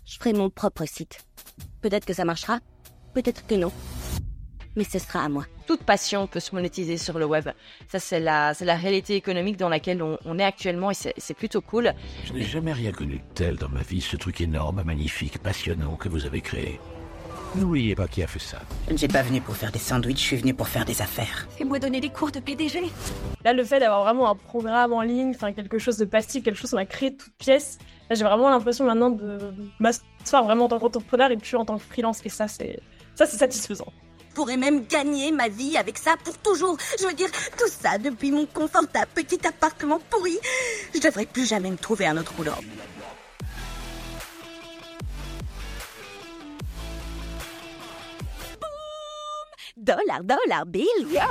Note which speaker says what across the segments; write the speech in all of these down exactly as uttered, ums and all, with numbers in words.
Speaker 1: je ferai mon propre site. Peut-être que ça marchera, peut-être que non. Mais ce sera à moi.
Speaker 2: Toute passion peut se monétiser sur le web. Ça, c'est la, c'est la réalité économique dans laquelle on, on est actuellement et c'est, c'est plutôt cool.
Speaker 3: Je n'ai jamais rien connu de tel dans ma vie, ce truc énorme, magnifique, passionnant que vous avez créé. N'oubliez pas qui a fait ça.
Speaker 4: Je ne suis pas venu pour faire des sandwichs, je suis venu pour faire des affaires.
Speaker 1: Fais-moi donner des cours de P D G.
Speaker 5: Là, le fait d'avoir vraiment un programme en ligne, enfin quelque chose de plastique, quelque chose qu'on a créé de toutes pièces, là, j'ai vraiment l'impression maintenant de m'asseoir vraiment en tant qu'entrepreneur et plus en tant que freelance. Et ça, c'est, ça, c'est satisfaisant.
Speaker 1: Je pourrais même gagner ma vie avec ça pour toujours. Je veux dire, tout ça depuis mon confortable petit appartement pourri. Je devrais plus jamais me trouver un autre boulot. Dollar, dollar, bill, yeah.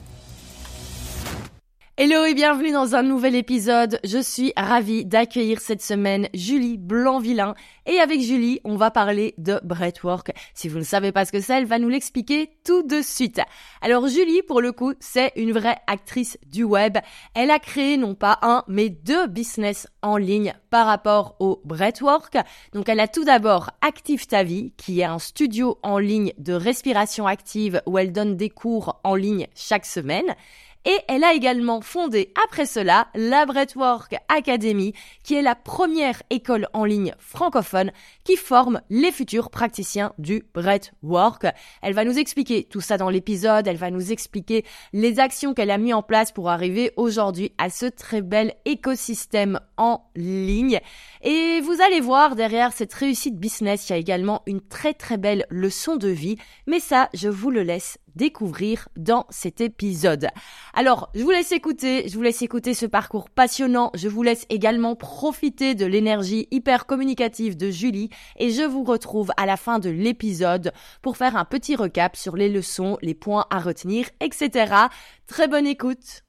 Speaker 2: Hello et bienvenue dans un nouvel épisode. Je suis ravie d'accueillir cette semaine Julie Blanc-Villain. Et avec Julie, on va parler de breathwork. Si vous ne savez pas ce que c'est, elle va nous l'expliquer tout de suite. Alors Julie, pour le coup, c'est une vraie actrice du web. Elle a créé non pas un, mais deux business en ligne par rapport au breathwork. Donc elle a tout d'abord Active Ta Vie, qui est un studio en ligne de respiration active où elle donne des cours en ligne chaque semaine. Et elle a également fondé, après cela, la Breathwork Academy, qui est la première école en ligne francophone qui forme les futurs praticiens du breathwork. Elle va nous expliquer tout ça dans l'épisode, elle va nous expliquer les actions qu'elle a mis en place pour arriver aujourd'hui à ce très bel écosystème en ligne. Et vous allez voir, derrière cette réussite business, il y a également une très très belle leçon de vie, mais ça, je vous le laisse découvrir dans cet épisode. Alors, je vous laisse écouter, je vous laisse écouter ce parcours passionnant, je vous laisse également profiter de l'énergie hyper communicative de Julie et je vous retrouve à la fin de l'épisode pour faire un petit recap sur les leçons, les points à retenir, et cetera. Très bonne écoute.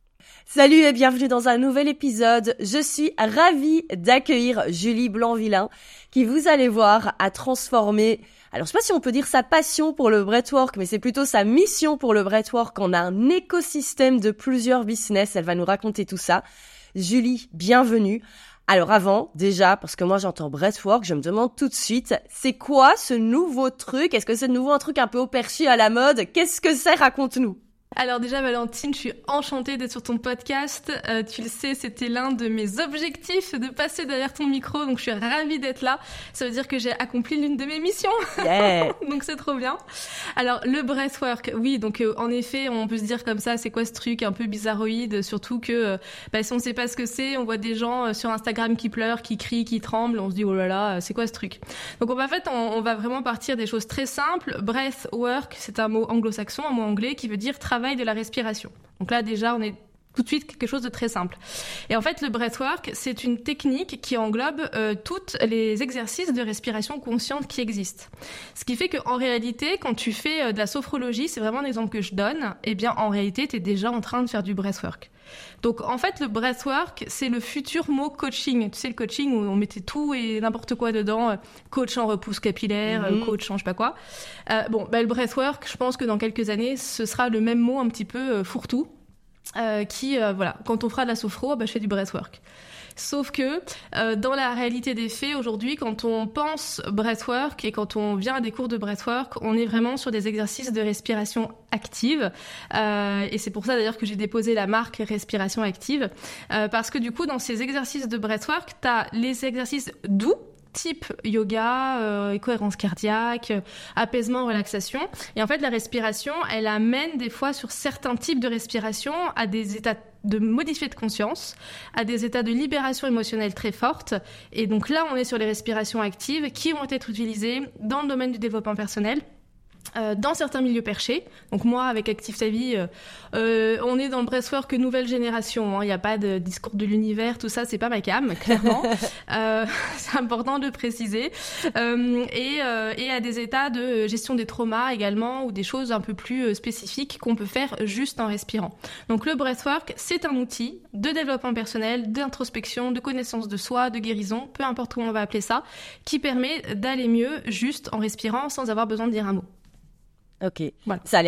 Speaker 2: Salut et bienvenue dans un nouvel épisode. Je suis ravie d'accueillir Julie Blanc-Villain qui, vous allez voir, a transformé, alors je sais pas si on peut dire sa passion pour le breathwork, mais c'est plutôt sa mission pour le breathwork en un écosystème de plusieurs business. Elle va nous raconter tout ça. Julie, bienvenue. Alors avant, déjà, parce que moi j'entends breathwork, je me demande tout de suite, c'est quoi ce nouveau truc? Est-ce que c'est de nouveau un truc un peu au perché à la mode? Qu'est-ce que c'est? Raconte-nous.
Speaker 6: Alors déjà Valentine, je suis enchantée d'être sur ton podcast. Euh, tu le sais, c'était l'un de mes objectifs de passer derrière ton micro, donc je suis ravie d'être là. Ça veut dire que j'ai accompli l'une de mes missions.
Speaker 2: Yeah.
Speaker 6: Donc c'est trop bien. Alors le breathwork, oui, donc euh, en effet, on peut se dire comme ça, c'est quoi ce truc un peu bizarroïde, surtout que euh, bah, si on sait pas ce que c'est, on voit des gens euh, sur Instagram qui pleurent, qui crient, qui tremblent, on se dit oh là là, c'est quoi ce truc? Donc en fait, on, on va vraiment partir des choses très simples. Breathwork, c'est un mot anglo-saxon, un mot anglais qui veut dire travail de la respiration. Donc là, déjà, on est tout de suite quelque chose de très simple. Et en fait, le breathwork, c'est une technique qui englobe euh, tous les exercices de respiration consciente qui existent. Ce qui fait qu'en réalité, quand tu fais euh, de la sophrologie, c'est vraiment un exemple que je donne, eh bien, en réalité, tu es déjà en train de faire du breathwork. Donc, en fait, le breathwork, c'est le futur mot coaching. Tu sais, le coaching où on mettait tout et n'importe quoi dedans. Euh, coach en repousse capillaire, mmh. euh, coach en je sais pas quoi. Euh, bon, bah, le breathwork, je pense que dans quelques années, ce sera le même mot un petit peu euh, fourre-tout. Euh, qui, euh, voilà, quand on fera de la sophro, bah, je fais du breathwork. Sauf que euh, dans la réalité des faits, aujourd'hui, quand on pense breathwork et quand on vient à des cours de breathwork, on est vraiment sur des exercices de respiration active. Euh, et c'est pour ça d'ailleurs que j'ai déposé la marque Respiration Active. Euh, parce que du coup, dans ces exercices de breathwork, tu as les exercices doux, type yoga, euh, cohérence cardiaque, euh, apaisement, relaxation. Et en fait, la respiration, elle amène des fois sur certains types de respiration à des états de modifier de conscience, à des états de libération émotionnelle très fortes. Et donc là, on est sur les respirations actives qui vont être utilisées dans le domaine du développement personnel. Euh, dans certains milieux perchés. Donc moi, avec Active Ta Vie, euh, euh, on est dans le breathwork nouvelle génération. Il hein. n'y a pas de discours de l'univers, tout ça, c'est pas ma cam, clairement. euh, c'est important de le préciser. Euh, et, euh, et à des états de gestion des traumas également, ou des choses un peu plus spécifiques qu'on peut faire juste en respirant. Donc le breathwork, c'est un outil de développement personnel, d'introspection, de connaissance de soi, de guérison, peu importe comment on va appeler ça, qui permet d'aller mieux juste en respirant sans avoir besoin de dire un mot.
Speaker 2: Ok, voilà. Ça a l'air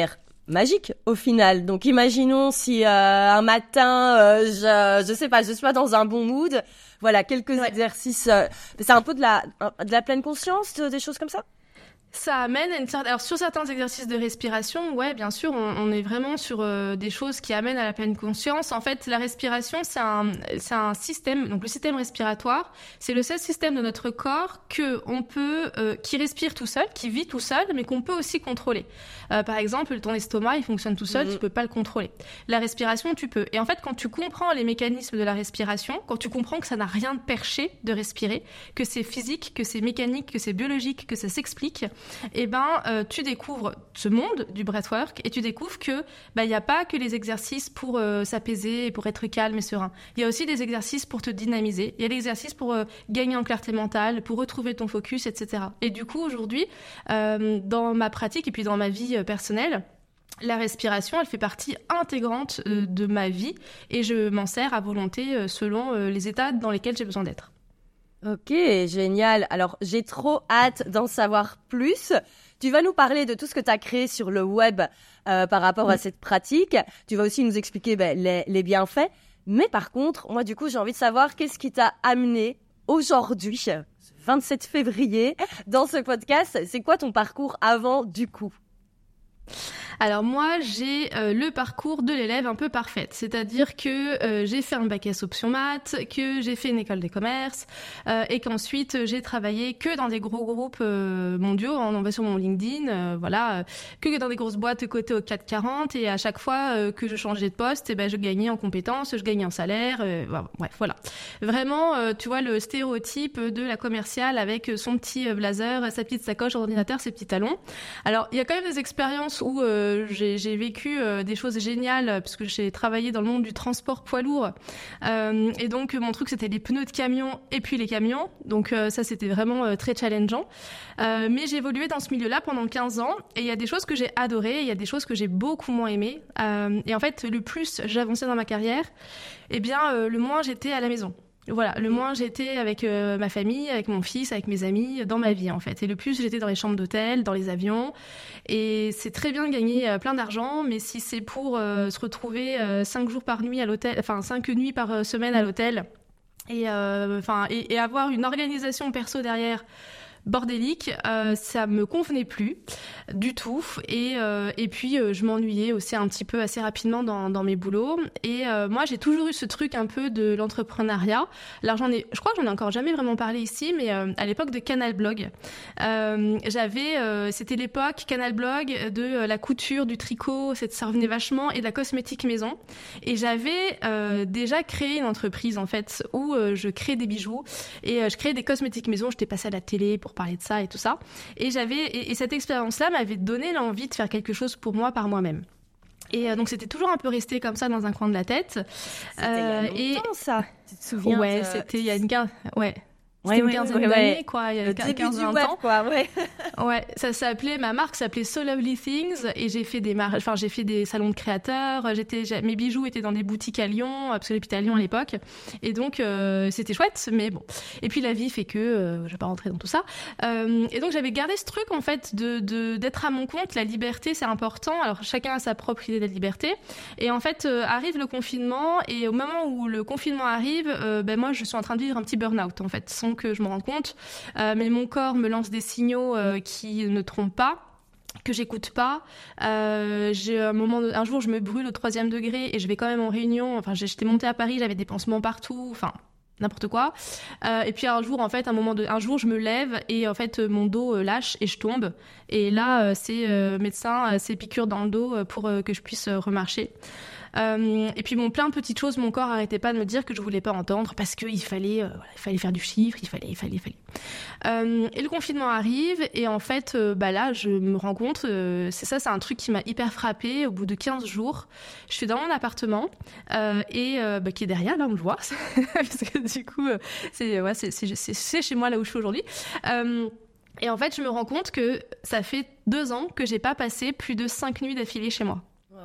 Speaker 2: magique au final. Donc imaginons si euh, un matin, euh, je je sais pas, je suis pas dans un bon mood. Voilà, quelques ouais. exercices. Euh, c'est un peu de la de la pleine conscience, des choses comme ça.
Speaker 6: Ça amène à une certaine... Alors, sur certains exercices de respiration, ouais, bien sûr, on, on est vraiment sur euh, des choses qui amènent à la pleine conscience. En fait, la respiration, c'est un, c'est un système, donc le système respiratoire, c'est le seul système de notre corps que on peut, euh, qui respire tout seul, qui vit tout seul, mais qu'on peut aussi contrôler. Euh, par exemple, ton estomac, il fonctionne tout seul, mmh. tu peux pas le contrôler. La respiration, tu peux. Et en fait, quand tu comprends les mécanismes de la respiration, quand tu comprends que ça n'a rien de perché de respirer, que c'est physique, que c'est mécanique, que c'est biologique, que ça s'explique, eh ben, euh, tu découvres ce monde du breathwork et tu découvres que bah, y a pas que les exercices pour euh, s'apaiser et pour être calme et serein. Il y a aussi des exercices pour te dynamiser. Il y a des exercices pour euh, gagner en clarté mentale, pour retrouver ton focus, et cetera. Et du coup, aujourd'hui, euh, dans ma pratique et puis dans ma vie euh, personnelle, la respiration, elle fait partie intégrante euh, de ma vie et je m'en sers à volonté euh, selon euh, les états dans lesquels j'ai besoin d'être.
Speaker 2: Ok, génial. Alors, j'ai trop hâte d'en savoir plus. Tu vas nous parler de tout ce que tu as créé sur le web euh, par rapport oui. à cette pratique. Tu vas aussi nous expliquer ben, les, les bienfaits. Mais par contre, moi, du coup, j'ai envie de savoir qu'est-ce qui t'a amené aujourd'hui, vingt-sept février, dans ce podcast. C'est quoi ton parcours avant, du coup ?
Speaker 6: Alors moi, j'ai euh, le parcours de l'élève un peu parfaite, c'est-à-dire que euh, j'ai fait un bac S option maths, que j'ai fait une école de commerce euh, et qu'ensuite j'ai travaillé que dans des gros groupes euh, mondiaux. On va sur mon LinkedIn, euh, voilà, euh, que dans des grosses boîtes cotées au quatre cent quarante et à chaque fois euh, que je changeais de poste, eh ben je gagnais en compétences, je gagnais en salaire, euh, bref, voilà. Vraiment, euh, tu vois le stéréotype de la commerciale avec son petit blazer, sa petite sacoche, son ordinateur, ses petits talons. Alors il y a quand même des expériences où euh, J'ai, j'ai vécu euh, des choses géniales parce que j'ai travaillé dans le monde du transport poids lourd euh, et donc mon truc c'était les pneus de camion et puis les camions, donc euh, ça c'était vraiment euh, très challengeant, euh, mais j'ai évolué dans ce milieu-là pendant quinze ans et il y a des choses que j'ai adorées, il y a des choses que j'ai beaucoup moins aimées euh, et en fait le plus j'avançais dans ma carrière, eh bien euh, le moins j'étais à la maison. Voilà, le moins j'étais avec euh, ma famille, avec mon fils, avec mes amis, dans ma vie en fait. Et le plus j'étais dans les chambres d'hôtel, dans les avions. Et c'est très bien de gagner euh, plein d'argent, mais si c'est pour euh, se retrouver euh, cinq jours par nuit à l'hôtel, enfin cinq nuits par euh, semaine à l'hôtel, et enfin euh, et, et avoir une organisation perso derrière bordélique, euh, ça me convenait plus du tout et euh, et puis euh, je m'ennuyais aussi un petit peu assez rapidement dans dans mes boulots et euh, moi j'ai toujours eu ce truc un peu de l'entrepreneuriat. Alors j'en ai, je crois que j'en ai encore jamais vraiment parlé ici, mais euh, à l'époque de Canal Blog, euh, j'avais, euh, c'était l'époque Canal Blog de euh, la couture, du tricot, ça revenait vachement, et de la cosmétique maison. Et j'avais euh, déjà créé une entreprise en fait où euh, je créais des bijoux et euh, je créais des cosmétiques maison. J'étais passée à la télé pour parler de ça et tout ça. Et j'avais et, et cette expérience-là m'avait donné l'envie de faire quelque chose pour moi par moi-même. Et euh, donc c'était toujours un peu resté comme ça dans un coin de la tête.
Speaker 2: C'était euh, il y a longtemps, et ça. Tu te souviens?
Speaker 6: Ouais,
Speaker 2: de...
Speaker 6: c'était il y a une quinzaine, ouais.
Speaker 2: Ouais,
Speaker 6: une
Speaker 2: ouais,
Speaker 6: quinzaine
Speaker 2: ouais,
Speaker 6: d'années,
Speaker 2: ouais.
Speaker 6: quoi, il y a
Speaker 2: le
Speaker 6: quinze vingt
Speaker 2: web,
Speaker 6: ans.
Speaker 2: Quoi, ouais.
Speaker 6: Ouais, ça s'appelait, ma marque s'appelait So Lovely Things, et j'ai fait des mar... enfin, j'ai fait des salons de créateurs, j'étais, mes bijoux étaient dans des boutiques à Lyon, parce que j'habitais à Lyon à l'époque, et donc, euh, c'était chouette, mais bon. Et puis la vie fait que, euh, je vais pas rentrer dans tout ça. Euh, et donc j'avais gardé ce truc, en fait, de, de, d'être à mon compte, la liberté, c'est important, alors chacun a sa propre idée de la liberté, et en fait, euh, arrive le confinement, et au moment où le confinement arrive, euh, ben moi, je suis en train de vivre un petit burn-out, en fait, sans que je me rende compte. Euh, mais mon corps me lance des signaux euh, qui ne trompent pas, que j'écoute pas. Euh, j'ai un moment, de... un jour, je me brûle au troisième degré et je vais quand même en réunion. Enfin, j'étais montée à Paris, j'avais des pansements partout. Enfin, n'importe quoi. Euh, et puis un jour, en fait, un moment de, un jour, je me lève et en fait, mon dos euh, lâche et je tombe. Et là, euh, c'est euh, médecin, euh, c'est piqûre dans le dos pour euh, que je puisse euh, remarcher. Euh, et puis bon, plein de petites choses, mon corps arrêtait pas de me dire que je voulais pas entendre parce qu'il fallait, euh, voilà, il fallait faire du chiffre, il fallait, il fallait, il fallait. Euh, et le confinement arrive et en fait, euh, bah là, je me rends compte, euh, c'est ça, c'est un truc qui m'a hyper frappée. Au bout de quinze jours, je suis dans mon appartement euh, et euh, bah, qui est derrière, là, on le voit, parce que du coup, euh, c'est, ouais, c'est, c'est, c'est, c'est chez moi là où je suis aujourd'hui. Euh, et en fait, je me rends compte que ça fait deux ans que j'ai pas passé plus de cinq nuits d'affilée chez moi.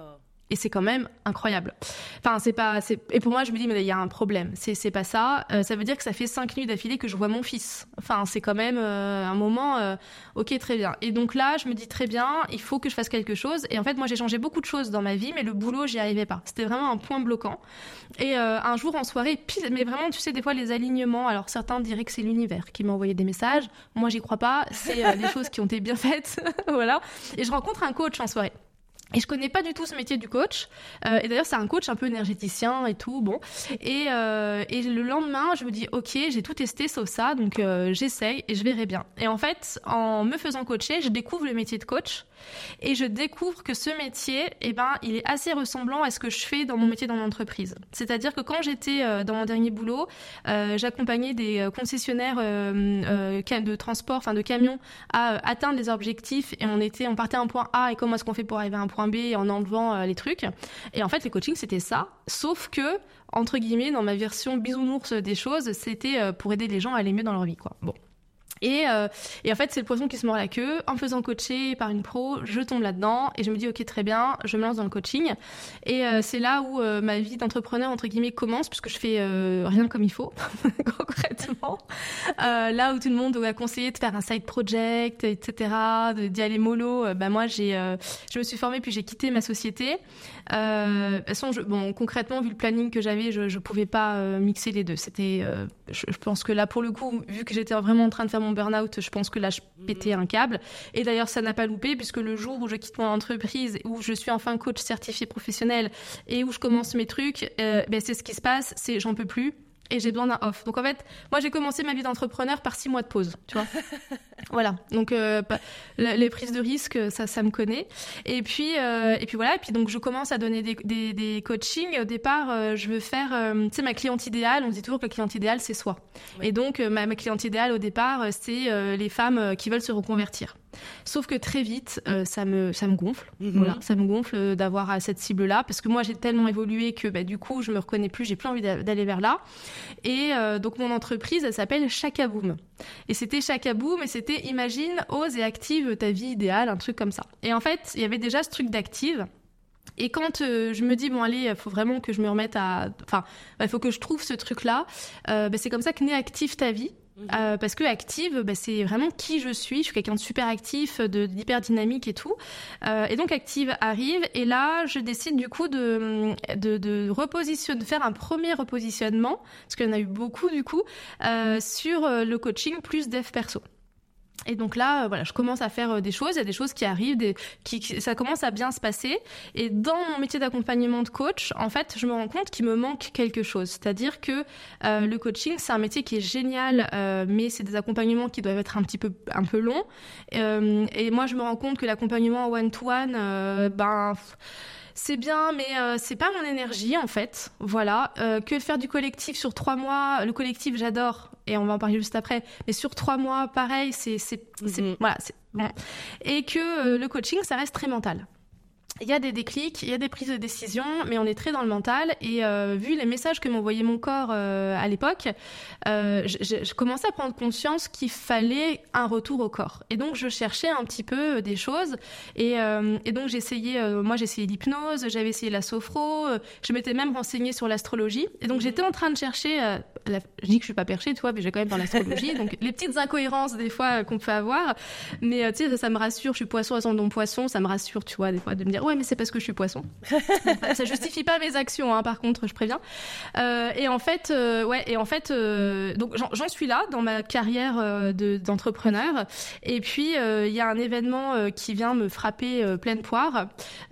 Speaker 6: Et c'est quand même incroyable. Enfin, c'est pas, c'est, et pour moi, je me dis, mais il y a un problème. C'est, c'est pas ça. Euh, ça veut dire que ça fait cinq nuits d'affilée que je vois mon fils. Enfin, c'est quand même euh, un moment, euh, ok, très bien. Et donc là, je me dis très bien, il faut que je fasse quelque chose. Et en fait, moi, j'ai changé beaucoup de choses dans ma vie, mais le boulot, j'y arrivais pas. C'était vraiment un point bloquant. Et euh, un jour en soirée, pile, mais vraiment, tu sais, des fois, les alignements. Alors, certains diraient que c'est l'univers qui m'a envoyé des messages. Moi, j'y crois pas. C'est euh, des choses qui ont été bien faites. Voilà. Et je rencontre un coach en soirée. Et je connais pas du tout ce métier du coach. Euh, et d'ailleurs, c'est un coach un peu énergéticien et tout. Bon. Et, euh, et le lendemain, je me dis, ok, j'ai tout testé sauf ça, donc euh, j'essaye et je verrai bien. Et en fait, en me faisant coacher, je découvre le métier de coach et je découvre que ce métier, eh ben, il est assez ressemblant à ce que je fais dans mon métier dans l'entreprise. C'est-à-dire que quand j'étais euh, dans mon dernier boulot, euh, j'accompagnais des concessionnaires euh, euh, de transport, enfin de camions, à euh, atteindre les objectifs et on était, on partait à un point A et comment est-ce qu'on fait pour arriver à un point B en enlevant euh, les trucs. Et en fait, le coaching, c'était ça. Sauf que, entre guillemets, dans ma version bisounours des choses, c'était euh, pour aider les gens à aller mieux dans leur vie, quoi. Bon. Et, euh, et en fait, c'est le poisson qui se mord la queue. En me faisant coacher par une pro, je tombe là-dedans et je me dis, ok, très bien, je me lance dans le coaching. Et euh, c'est là où euh, ma vie d'entrepreneur, entre guillemets, commence, puisque je fais euh, rien comme il faut, concrètement. Euh, là où tout le monde doit conseiller de faire un side project, et cetera, de, d'y aller mollo, euh, bah moi, j'ai, euh, je me suis formée puis j'ai quitté ma société. Euh, de toute façon, je, bon, concrètement, vu le planning que j'avais, je, je pouvais pas euh, mixer les deux. C'était, euh, je, je pense que là, pour le coup, vu que j'étais vraiment en train de faire mon burn-out, je pense que là, je pétais un câble. Et d'ailleurs, ça n'a pas loupé, puisque le jour où je quitte mon entreprise, où je suis enfin coach certifié professionnel et où je commence mes trucs, euh, ben, c'est ce qui se passe, c'est j'en peux plus. Et j'ai besoin d'un off. Donc en fait, moi j'ai commencé ma vie d'entrepreneur par six mois de pause, tu vois. Voilà. Donc euh, les prises de risque, ça, ça me connaît. Et puis euh, et puis voilà. Et puis donc je commence à donner des des, des coachings. Au départ, euh, je veux faire, euh, tu sais, ma cliente idéale. On dit toujours que la cliente idéale c'est soi. Ouais. Et donc euh, ma, ma cliente idéale au départ, c'est euh, les femmes qui veulent se reconvertir. Sauf que très vite, euh, ça me ça me gonfle. Mm-hmm. Voilà, ça me gonfle d'avoir cette cible-là parce que moi j'ai tellement évolué que bah, du coup je me reconnais plus, j'ai plus envie d'aller vers là. Et euh, donc mon entreprise, elle s'appelle Chakaboom. Et c'était Chakaboom et c'était imagine, ose et active ta vie idéale, un truc comme ça. Et en fait, il y avait déjà ce truc d'active. Et quand euh, je me dis bon allez, il faut vraiment que je me remette à, enfin, il faut que je trouve ce truc-là. Euh, bah, c'est comme ça que naît Active ta vie. Euh, parce que active, bah, c'est vraiment qui je suis. Je suis quelqu'un de super actif, de d'hyper dynamique et tout. Euh, et donc active arrive et là, je décide du coup de de, de repositionner, de faire un premier repositionnement parce qu'il y en a eu beaucoup du coup euh, sur le coaching plus dev perso. Et donc là, euh, voilà, je commence à faire euh, des choses, il y a des choses qui arrivent, des, qui, qui, ça commence à bien se passer. Et dans mon métier d'accompagnement de coach, en fait, je me rends compte qu'il me manque quelque chose. C'est-à-dire que euh, le coaching, c'est un métier qui est génial, euh, mais c'est des accompagnements qui doivent être un petit peu, un peu longs. Euh, et moi, je me rends compte que l'accompagnement one-to-one, euh, ben... c'est bien, mais euh, c'est pas mon énergie en fait. Voilà, euh, que de faire du collectif sur trois mois. Le collectif, j'adore, et on va en parler juste après. Mais sur trois mois, pareil, c'est, c'est, mm-hmm. c'est voilà, c'est bon. Et que euh, le coaching, ça reste très mental. Il y a des déclics, il y a des prises de décision, mais on est très dans le mental. Et euh, vu les messages que m'envoyait mon corps euh, à l'époque, euh, je, je, je commençais à prendre conscience qu'il fallait un retour au corps. Et donc, je cherchais un petit peu des choses. Et, euh, et donc, j'essayais, euh, moi, j'essayais l'hypnose, j'avais essayé la sophro, euh, je m'étais même renseignée sur l'astrologie. Et donc, j'étais en train de chercher, euh, la, je dis que je suis pas perchée, tu vois, mais j'ai quand même dans l'astrologie. Donc, les petites incohérences, des fois, qu'on peut avoir. Mais, euh, tu sais, ça, ça me rassure, je suis poisson, ascendant poisson, ça me rassure, tu vois, des fois, de me dire, ouais, mais c'est parce que je suis poisson. Ça justifie pas mes actions, hein, par contre, je préviens. Euh, et en fait, euh, ouais, et en fait, euh, donc j'en, j'en suis là dans ma carrière euh, de, d'entrepreneur. Et puis il euh, y a un événement euh, qui vient me frapper euh, pleine poire.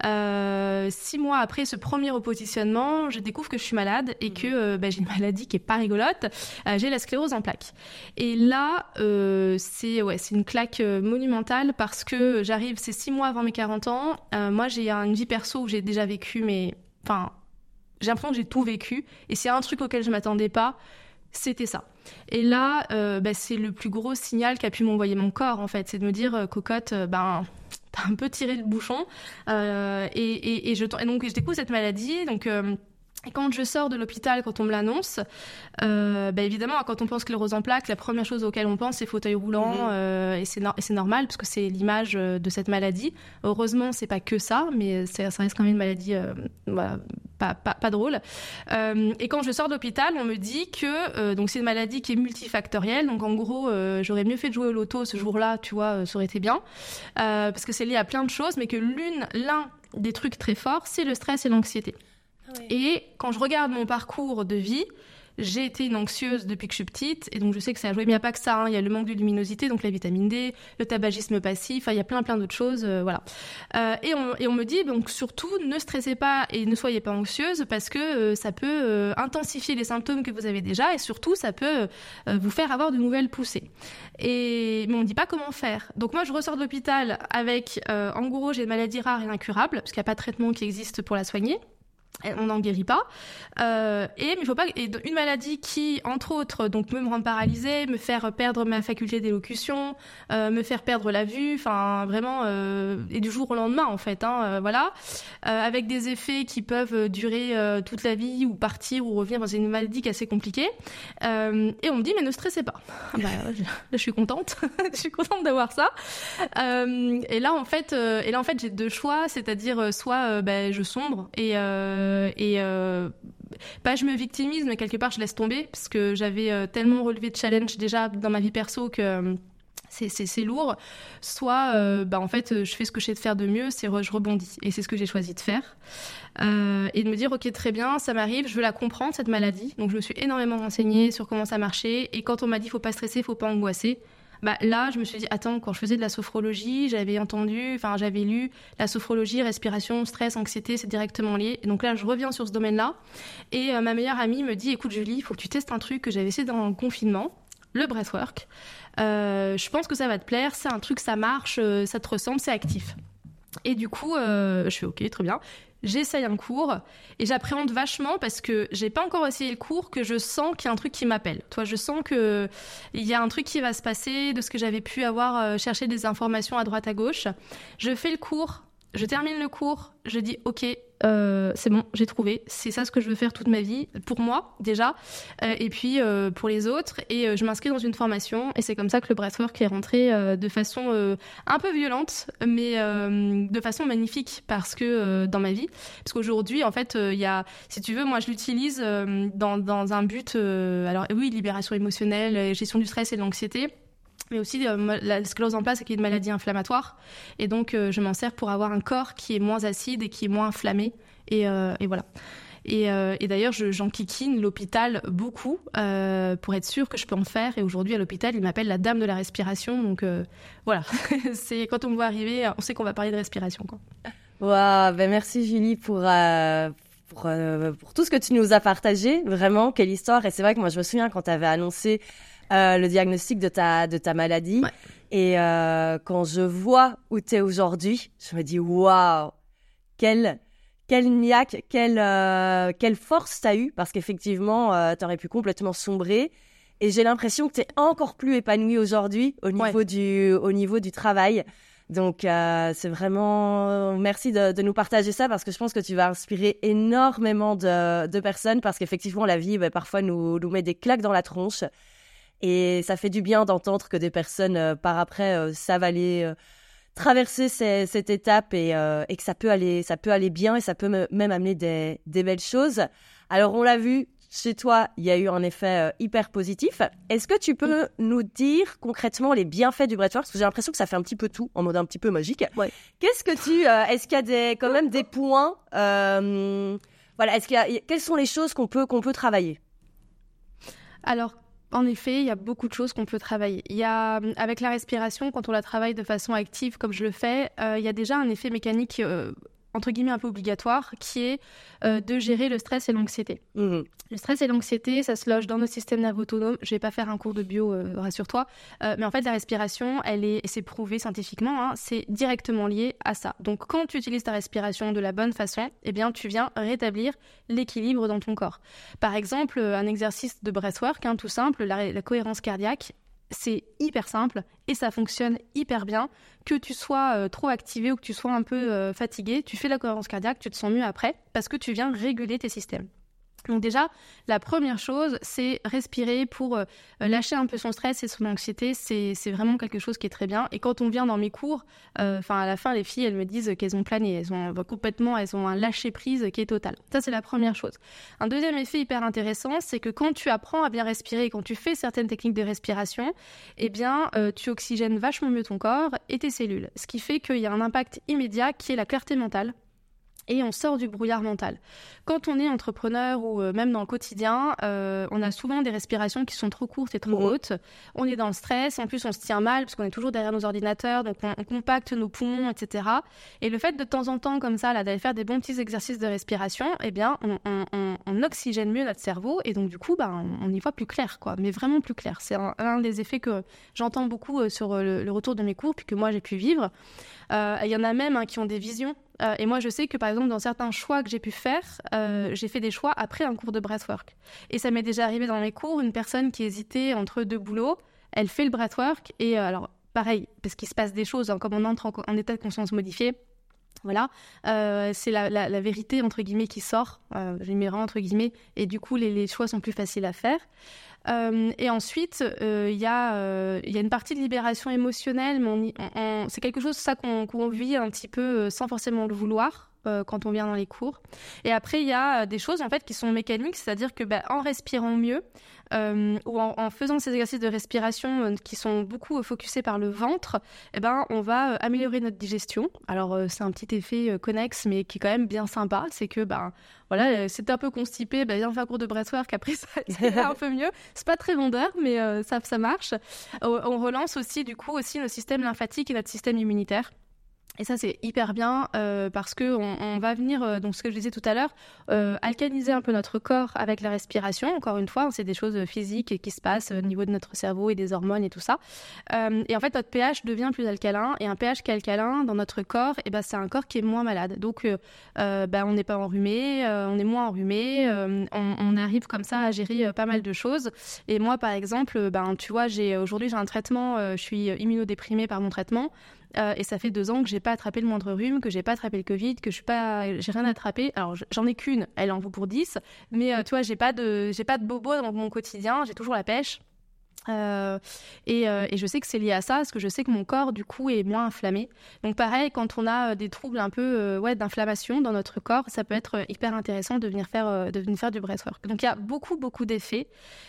Speaker 6: Euh, six mois après ce premier repositionnement, je découvre que je suis malade et que euh, bah, j'ai une maladie qui est pas rigolote. Euh, j'ai la sclérose en plaques. Et là, euh, c'est ouais, c'est une claque monumentale parce que j'arrive, c'est six mois avant mes quarante ans. Euh, moi, j'ai une vie perso où j'ai déjà vécu, mais enfin, j'ai l'impression que j'ai tout vécu. Et s'il y a un truc auquel je m'attendais pas, c'était ça. Et là, euh, bah, c'est le plus gros signal qu'a pu m'envoyer mon corps, en fait. C'est de me dire, euh, cocotte, euh, ben, t'as un peu tiré le bouchon. Euh, et, et, et, je, et donc, je découvre cette maladie. Donc, euh, Et quand je sors de l'hôpital, quand on me l'annonce, euh, bah évidemment, quand on pense sclérose en plaques, la première chose auquel on pense, c'est fauteuil roulant, mmh. euh, et, c'est no- et c'est normal, parce que c'est l'image de cette maladie. Heureusement, c'est pas que ça, mais c'est, ça reste quand même une maladie euh, bah, pas, pas, pas drôle. Euh, et quand je sors de l'hôpital, on me dit que euh, donc c'est une maladie qui est multifactorielle, donc en gros, euh, j'aurais mieux fait de jouer au loto ce jour-là, tu vois, ça aurait été bien, euh, parce que c'est lié à plein de choses, mais que l'une, l'un des trucs très forts, c'est le stress et l'anxiété. Ouais. Et quand je regarde mon parcours de vie, j'ai été une anxieuse depuis que je suis petite, et donc je sais que ça a joué. Mais il n'y a pas que ça, hein. Il y a le manque de luminosité, donc la vitamine D, le tabagisme passif, enfin, il y a plein plein d'autres choses, euh, voilà. Euh, et, on, et on me dit, donc surtout, ne stressez pas et ne soyez pas anxieuse, parce que euh, ça peut euh, intensifier les symptômes que vous avez déjà, et surtout, ça peut euh, vous faire avoir de nouvelles poussées. Et, mais on ne dit pas comment faire. Donc moi, je ressors de l'hôpital avec, euh, en gros, j'ai une maladie rare et incurable, parce qu'il n'y a pas de traitement qui existe pour la soigner. On n'en guérit pas, euh, et mais il faut pas et une maladie qui, entre autres, donc peut me rendre paralysée, me faire perdre ma faculté d'élocution, euh, me faire perdre la vue, enfin vraiment euh, et du jour au lendemain en fait, hein, euh, voilà, euh, avec des effets qui peuvent durer euh, toute la vie ou partir ou revenir. C'est une maladie qui est assez compliquée, euh, et on me dit mais ne stressez pas. Bah, là je suis contente, je suis contente d'avoir ça. Euh, et là en fait, euh, et là en fait j'ai deux choix, c'est-à-dire soit euh, bah, je sombre et euh, et euh, pas je me victimise, mais quelque part je laisse tomber, parce que j'avais euh, tellement relevé de challenges déjà dans ma vie perso que euh, c'est, c'est, c'est lourd. Soit euh, bah, en fait je fais ce que je sais de faire de mieux, c'est re, je rebondis, et c'est ce que j'ai choisi de faire, euh, et de me dire ok très bien, ça m'arrive, je veux la comprendre cette maladie. Donc je me suis énormément renseignée sur comment ça marchait, et quand on m'a dit faut pas stresser, faut pas angoisser, bah là, je me suis dit, attends, quand je faisais de la sophrologie, j'avais entendu, enfin, j'avais lu la sophrologie, respiration, stress, anxiété, c'est directement lié. Et donc là, je reviens sur ce domaine-là. Et euh, ma meilleure amie me dit, écoute, Julie, il faut que tu testes un truc que j'avais essayé dans le confinement, le breathwork. Euh, je pense que ça va te plaire, c'est un truc, ça marche, euh, ça te ressemble, c'est actif. Et du coup, euh, je fais ok, très bien. J'essaye un cours et j'appréhende vachement, parce que j'ai pas encore essayé le cours, que je sens qu'il y a un truc qui m'appelle. Toi, je sens que il y a un truc qui va se passer, de ce que j'avais pu avoir euh, cherché des informations à droite à gauche. Je fais le cours, je termine le cours, je dis ok, euh, c'est bon, j'ai trouvé, c'est ça ce que je veux faire toute ma vie, pour moi déjà, euh, et puis euh, pour les autres, et euh, je m'inscris dans une formation, et c'est comme ça que le breathwork est rentré euh, de façon euh, un peu violente, mais euh, de façon magnifique, parce que euh, dans ma vie, parce qu'aujourd'hui en fait il euh, y a, si tu veux, moi je l'utilise euh, dans, dans un but, euh, alors oui, libération émotionnelle, gestion du stress et de l'anxiété, mais aussi euh, la sclérose en plaques, qui est une maladie inflammatoire, et donc euh, je m'en sers pour avoir un corps qui est moins acide et qui est moins inflammé, et, euh, et voilà. Et, euh, et d'ailleurs, je, j'enquiquine l'hôpital beaucoup euh, pour être sûre que je peux en faire. Et aujourd'hui, à l'hôpital, ils m'appellent la dame de la respiration. Donc euh, voilà, c'est quand on me voit arriver, on sait qu'on va parler de respiration, quoi.
Speaker 2: Waouh, ben merci Julie pour euh, pour, euh, pour tout ce que tu nous as partagé. Vraiment, quelle histoire. Et c'est vrai que moi, je me souviens quand tu avais annoncé Euh, le diagnostic de ta, de ta maladie. Ouais. Et euh, quand je vois où tu es aujourd'hui, je me dis waouh, quelle, quelle niaque, quelle, euh, quelle force tu as eu, parce qu'effectivement, euh, tu aurais pu complètement sombrer. Et j'ai l'impression que tu es encore plus épanouie aujourd'hui au niveau, ouais. du, au niveau du travail. Donc, euh, c'est vraiment... Merci de, de nous partager ça, parce que je pense que tu vas inspirer énormément de, de personnes, parce qu'effectivement, la vie, bah, parfois, nous, nous met des claques dans la tronche. Et ça fait du bien d'entendre que des personnes, euh, par après, euh, savent aller euh, traverser ces, cette étape, et, euh, et que ça peut aller, ça peut aller bien, et ça peut me, même amener des, des belles choses. Alors, on l'a vu, chez toi, il y a eu un effet euh, hyper positif. Est-ce que tu peux mmh. nous dire concrètement les bienfaits du breathwork ? Parce que j'ai l'impression que ça fait un petit peu tout, en mode un petit peu magique. Ouais. Qu'est-ce que tu... Euh, est-ce qu'il y a des, quand même des points euh, voilà, est-ce qu'il y a, quelles sont les choses qu'on peut, qu'on peut travailler ?
Speaker 6: Alors, en effet, il y a beaucoup de choses qu'on peut travailler. Il y a, avec la respiration, quand on la travaille de façon active, comme je le fais, euh, il y a déjà un effet mécanique, euh, entre guillemets, un peu obligatoire, qui est euh, de gérer le stress et l'anxiété. Mmh. Le stress et l'anxiété, ça se loge dans notre système nerveux autonome. Je vais pas faire un cours de bio, euh, rassure-toi. Euh, mais en fait, la respiration, elle est, c'est prouvé scientifiquement, hein, c'est directement lié à ça. Donc, quand tu utilises ta respiration de la bonne façon, eh bien, tu viens rétablir l'équilibre dans ton corps. Par exemple, un exercice de breathwork, hein, tout simple, la, la cohérence cardiaque. C'est hyper simple et ça fonctionne hyper bien. Que tu sois euh, trop activé ou que tu sois un peu euh, fatigué, tu fais la cohérence cardiaque, tu te sens mieux après, parce que tu viens réguler tes systèmes. Donc déjà, la première chose, c'est respirer pour euh, lâcher un peu son stress et son anxiété. C'est, c'est vraiment quelque chose qui est très bien. Et quand on vient dans mes cours, enfin euh, à la fin, les filles, elles me disent qu'elles ont plané, elles ont bah, complètement, elles ont un lâcher prise qui est total. Ça, c'est la première chose. Un deuxième effet hyper intéressant, c'est que quand tu apprends à bien respirer, quand tu fais certaines techniques de respiration, eh bien, euh, tu oxygènes vachement mieux ton corps et tes cellules. Ce qui fait qu'il y a un impact immédiat qui est la clarté mentale. Et on sort du brouillard mental. Quand on est entrepreneur ou euh, même dans le quotidien, euh, on a souvent des respirations qui sont trop courtes et trop mmh. hautes. On est dans le stress, en plus on se tient mal parce qu'on est toujours derrière nos ordinateurs, donc on, on compacte nos poumons, et cetera. Et le fait de temps en temps, comme ça, là, d'aller faire des bons petits exercices de respiration, eh bien, on, on, on, on oxygène mieux notre cerveau et donc du coup, bah, on, on y voit plus clair, quoi. Mais vraiment plus clair. C'est un, un des effets que j'entends beaucoup euh, sur le, le retour de mes cours, puis que moi j'ai pu vivre. Il euh, y en a même hein, qui ont des visions. Euh, et moi, je sais que, par exemple, dans certains choix que j'ai pu faire, euh, j'ai fait des choix après un cours de breathwork. Et ça m'est déjà arrivé dans mes cours, une personne qui hésitait entre deux boulots, elle fait le breathwork, et euh, alors, pareil, parce qu'il se passe des choses, hein, comme on entre en, en état de conscience modifié, voilà, euh, c'est la, la, la vérité, entre guillemets, qui sort, euh, je mets vraiment entre guillemets, et du coup, les, les choix sont plus faciles à faire. Euh, et ensuite, il euh, y, euh, y a une partie de libération émotionnelle, mais on y, on, on, c'est quelque chose ça qu'on, qu'on vit un petit peu euh, sans forcément le vouloir euh, quand on vient dans les cours. Et après, il y a des choses en fait qui sont mécaniques, c'est-à-dire que bah, en respirant mieux euh, ou en, en faisant ces exercices de respiration euh, qui sont beaucoup euh, focusés par le ventre, eh ben, on va euh, améliorer notre digestion. Alors, euh, c'est un petit effet euh, connexe, mais qui est quand même bien sympa. C'est que, bah, voilà, c'est un peu constipé, bah, viens faire cours de breathwork, après ça, c'est un peu mieux. C'est pas très vendeur, mais euh, ça, ça marche. Euh, on relance aussi, du coup, aussi notre système lymphatique et notre système immunitaire. Et ça, c'est hyper bien euh, parce que on, on va venir, euh, donc ce que je disais tout à l'heure, euh, alcaliniser un peu notre corps avec la respiration. Encore une fois, c'est des choses physiques qui se passent au niveau de notre cerveau et des hormones et tout ça. Euh, et en fait, notre pH devient plus alcalin. Et un pH qui est alcalin dans notre corps, et ben, c'est un corps qui est moins malade. Donc, euh, euh, ben, on n'est pas enrhumé, euh, on est moins enrhumé. Euh, on, on arrive comme ça à gérer euh, pas mal de choses. Et moi, par exemple, ben, tu vois, j'ai aujourd'hui j'ai un traitement, euh, je suis immunodéprimée par mon traitement. Euh, et ça fait deux ans que j'ai pas attrapé le moindre rhume, que j'ai pas attrapé le Covid, que je suis pas, j'ai rien attrapé. Alors j'en ai qu'une, elle en vaut pour dix, mais euh, tu vois, j'ai pas de, j'ai pas de bobo dans mon quotidien, j'ai toujours la pêche. Euh, et, euh, et je sais que c'est lié à ça, parce que je sais que mon corps du coup est moins inflammé. Donc pareil, quand on a des troubles un peu euh, ouais, d'inflammation dans notre corps, ça peut être hyper intéressant de venir faire, euh, de venir faire du breathwork. Donc il y a beaucoup beaucoup d'effets.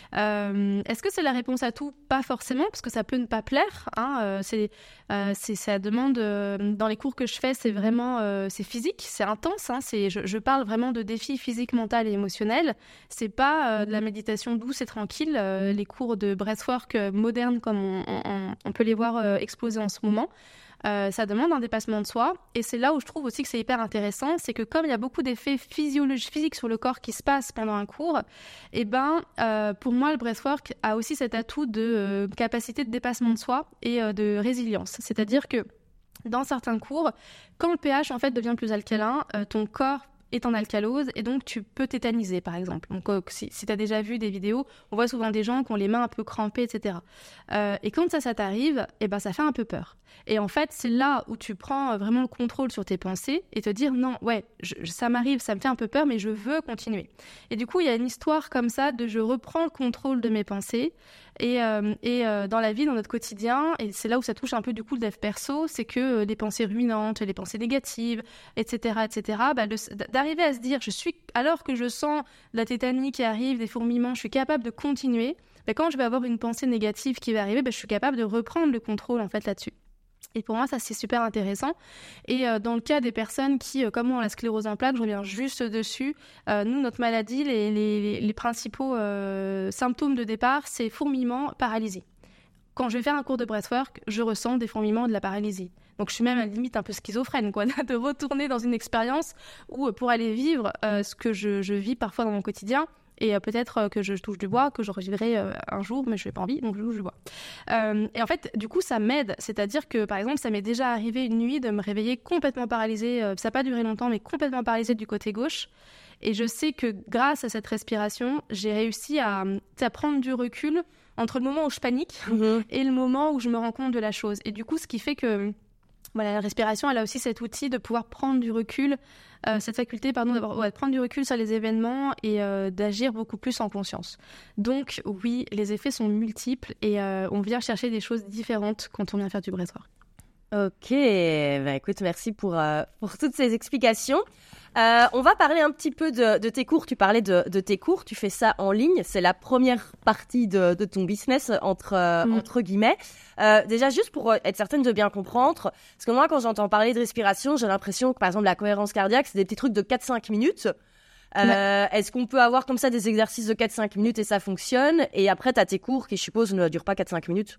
Speaker 6: Euh, est-ce que c'est la réponse à tout? Pas forcément, parce que ça peut ne pas plaire. Hein, euh, c'est, euh, c'est ça demande euh, dans les cours que je fais, c'est vraiment euh, c'est physique, c'est intense. Hein, c'est je, je parle vraiment de défis physiques, mental et émotionnels. C'est pas euh, de la méditation douce et tranquille. Euh, les cours de breathwork modernes comme on, on, on peut les voir euh, exploser en ce moment. Euh, ça demande un dépassement de soi et c'est là où je trouve aussi que c'est hyper intéressant, c'est que comme il y a beaucoup d'effets physiologiques, physiques sur le corps qui se passent pendant un cours, et ben euh, pour moi le breathwork a aussi cet atout de euh, capacité de dépassement de soi et euh, de résilience. C'est-à-dire que dans certains cours, quand le pH en fait devient plus alcalin, euh, ton corps est en alcalose et donc tu peux tétaniser par exemple. Donc euh, si, si tu as déjà vu des vidéos, on voit souvent des gens qui ont les mains un peu crampées, et cetera. Euh, et quand ça, ça t'arrive, eh ben, ça fait un peu peur. Et en fait, c'est là où tu prends vraiment le contrôle sur tes pensées et te dire non, ouais, je, ça m'arrive, ça me fait un peu peur, mais je veux continuer. Et du coup, il y a une histoire comme ça de je reprends le contrôle de mes pensées et, euh, et euh, dans la vie, dans notre quotidien, et c'est là où ça touche un peu du coup le dev perso, c'est que euh, les pensées ruminantes, les pensées négatives, et cetera, et cetera, bah, le, d'arriver à se dire, je suis, alors que je sens la tétanie qui arrive, des fourmillements, je suis capable de continuer. Bah, quand je vais avoir une pensée négative qui va arriver, bah, je suis capable de reprendre le contrôle en fait là-dessus. Et pour moi, ça, c'est super intéressant. Et euh, dans le cas des personnes qui, euh, comme on a la sclérose en plaques, je reviens juste dessus, euh, nous, notre maladie, les, les, les principaux euh, symptômes de départ, c'est fourmillement, paralysie. Quand je vais faire un cours de breathwork, je ressens des fourmillements, de la paralysie. Donc, je suis même à la limite un peu schizophrène, quoi, de retourner dans une expérience où, pour aller vivre euh, ce que je, je vis parfois dans mon quotidien, et euh, peut-être euh, que je touche du bois, que je revivrai euh, un jour, mais je n'ai pas envie, donc je touche du bois. Euh, et en fait, du coup, ça m'aide. C'est-à-dire que, par exemple, ça m'est déjà arrivé une nuit de me réveiller complètement paralysée. Euh, ça n'a pas duré longtemps, mais complètement paralysée du côté gauche. Et je sais que grâce à cette respiration, j'ai réussi à, à prendre du recul entre le moment où je panique mmh. et le moment où je me rends compte de la chose. Et du coup, ce qui fait que Voilà, la respiration, elle a aussi cet outil de pouvoir prendre du recul, euh, cette faculté, pardon, d'avoir, ouais, de prendre du recul sur les événements et euh, d'agir beaucoup plus en conscience. Donc, oui, les effets sont multiples et euh, on vient chercher des choses différentes quand on vient faire du breathwork.
Speaker 2: Ok, bah écoute, merci pour, euh, pour toutes ces explications. Euh, on va parler un petit peu de, de tes cours. Tu parlais de, de tes cours, tu fais ça en ligne. C'est la première partie de, de ton business, entre, euh, mmh. entre guillemets. Euh, déjà, juste pour être certaine de bien comprendre, parce que moi, quand j'entends parler de respiration, j'ai l'impression que, par exemple, la cohérence cardiaque, c'est des petits trucs de quatre à cinq minutes. Euh, ouais. Est-ce qu'on peut avoir comme ça des exercices de quatre à cinq minutes et ça fonctionne? Et après, tu as tes cours qui, je suppose, ne durent pas quatre à cinq minutes?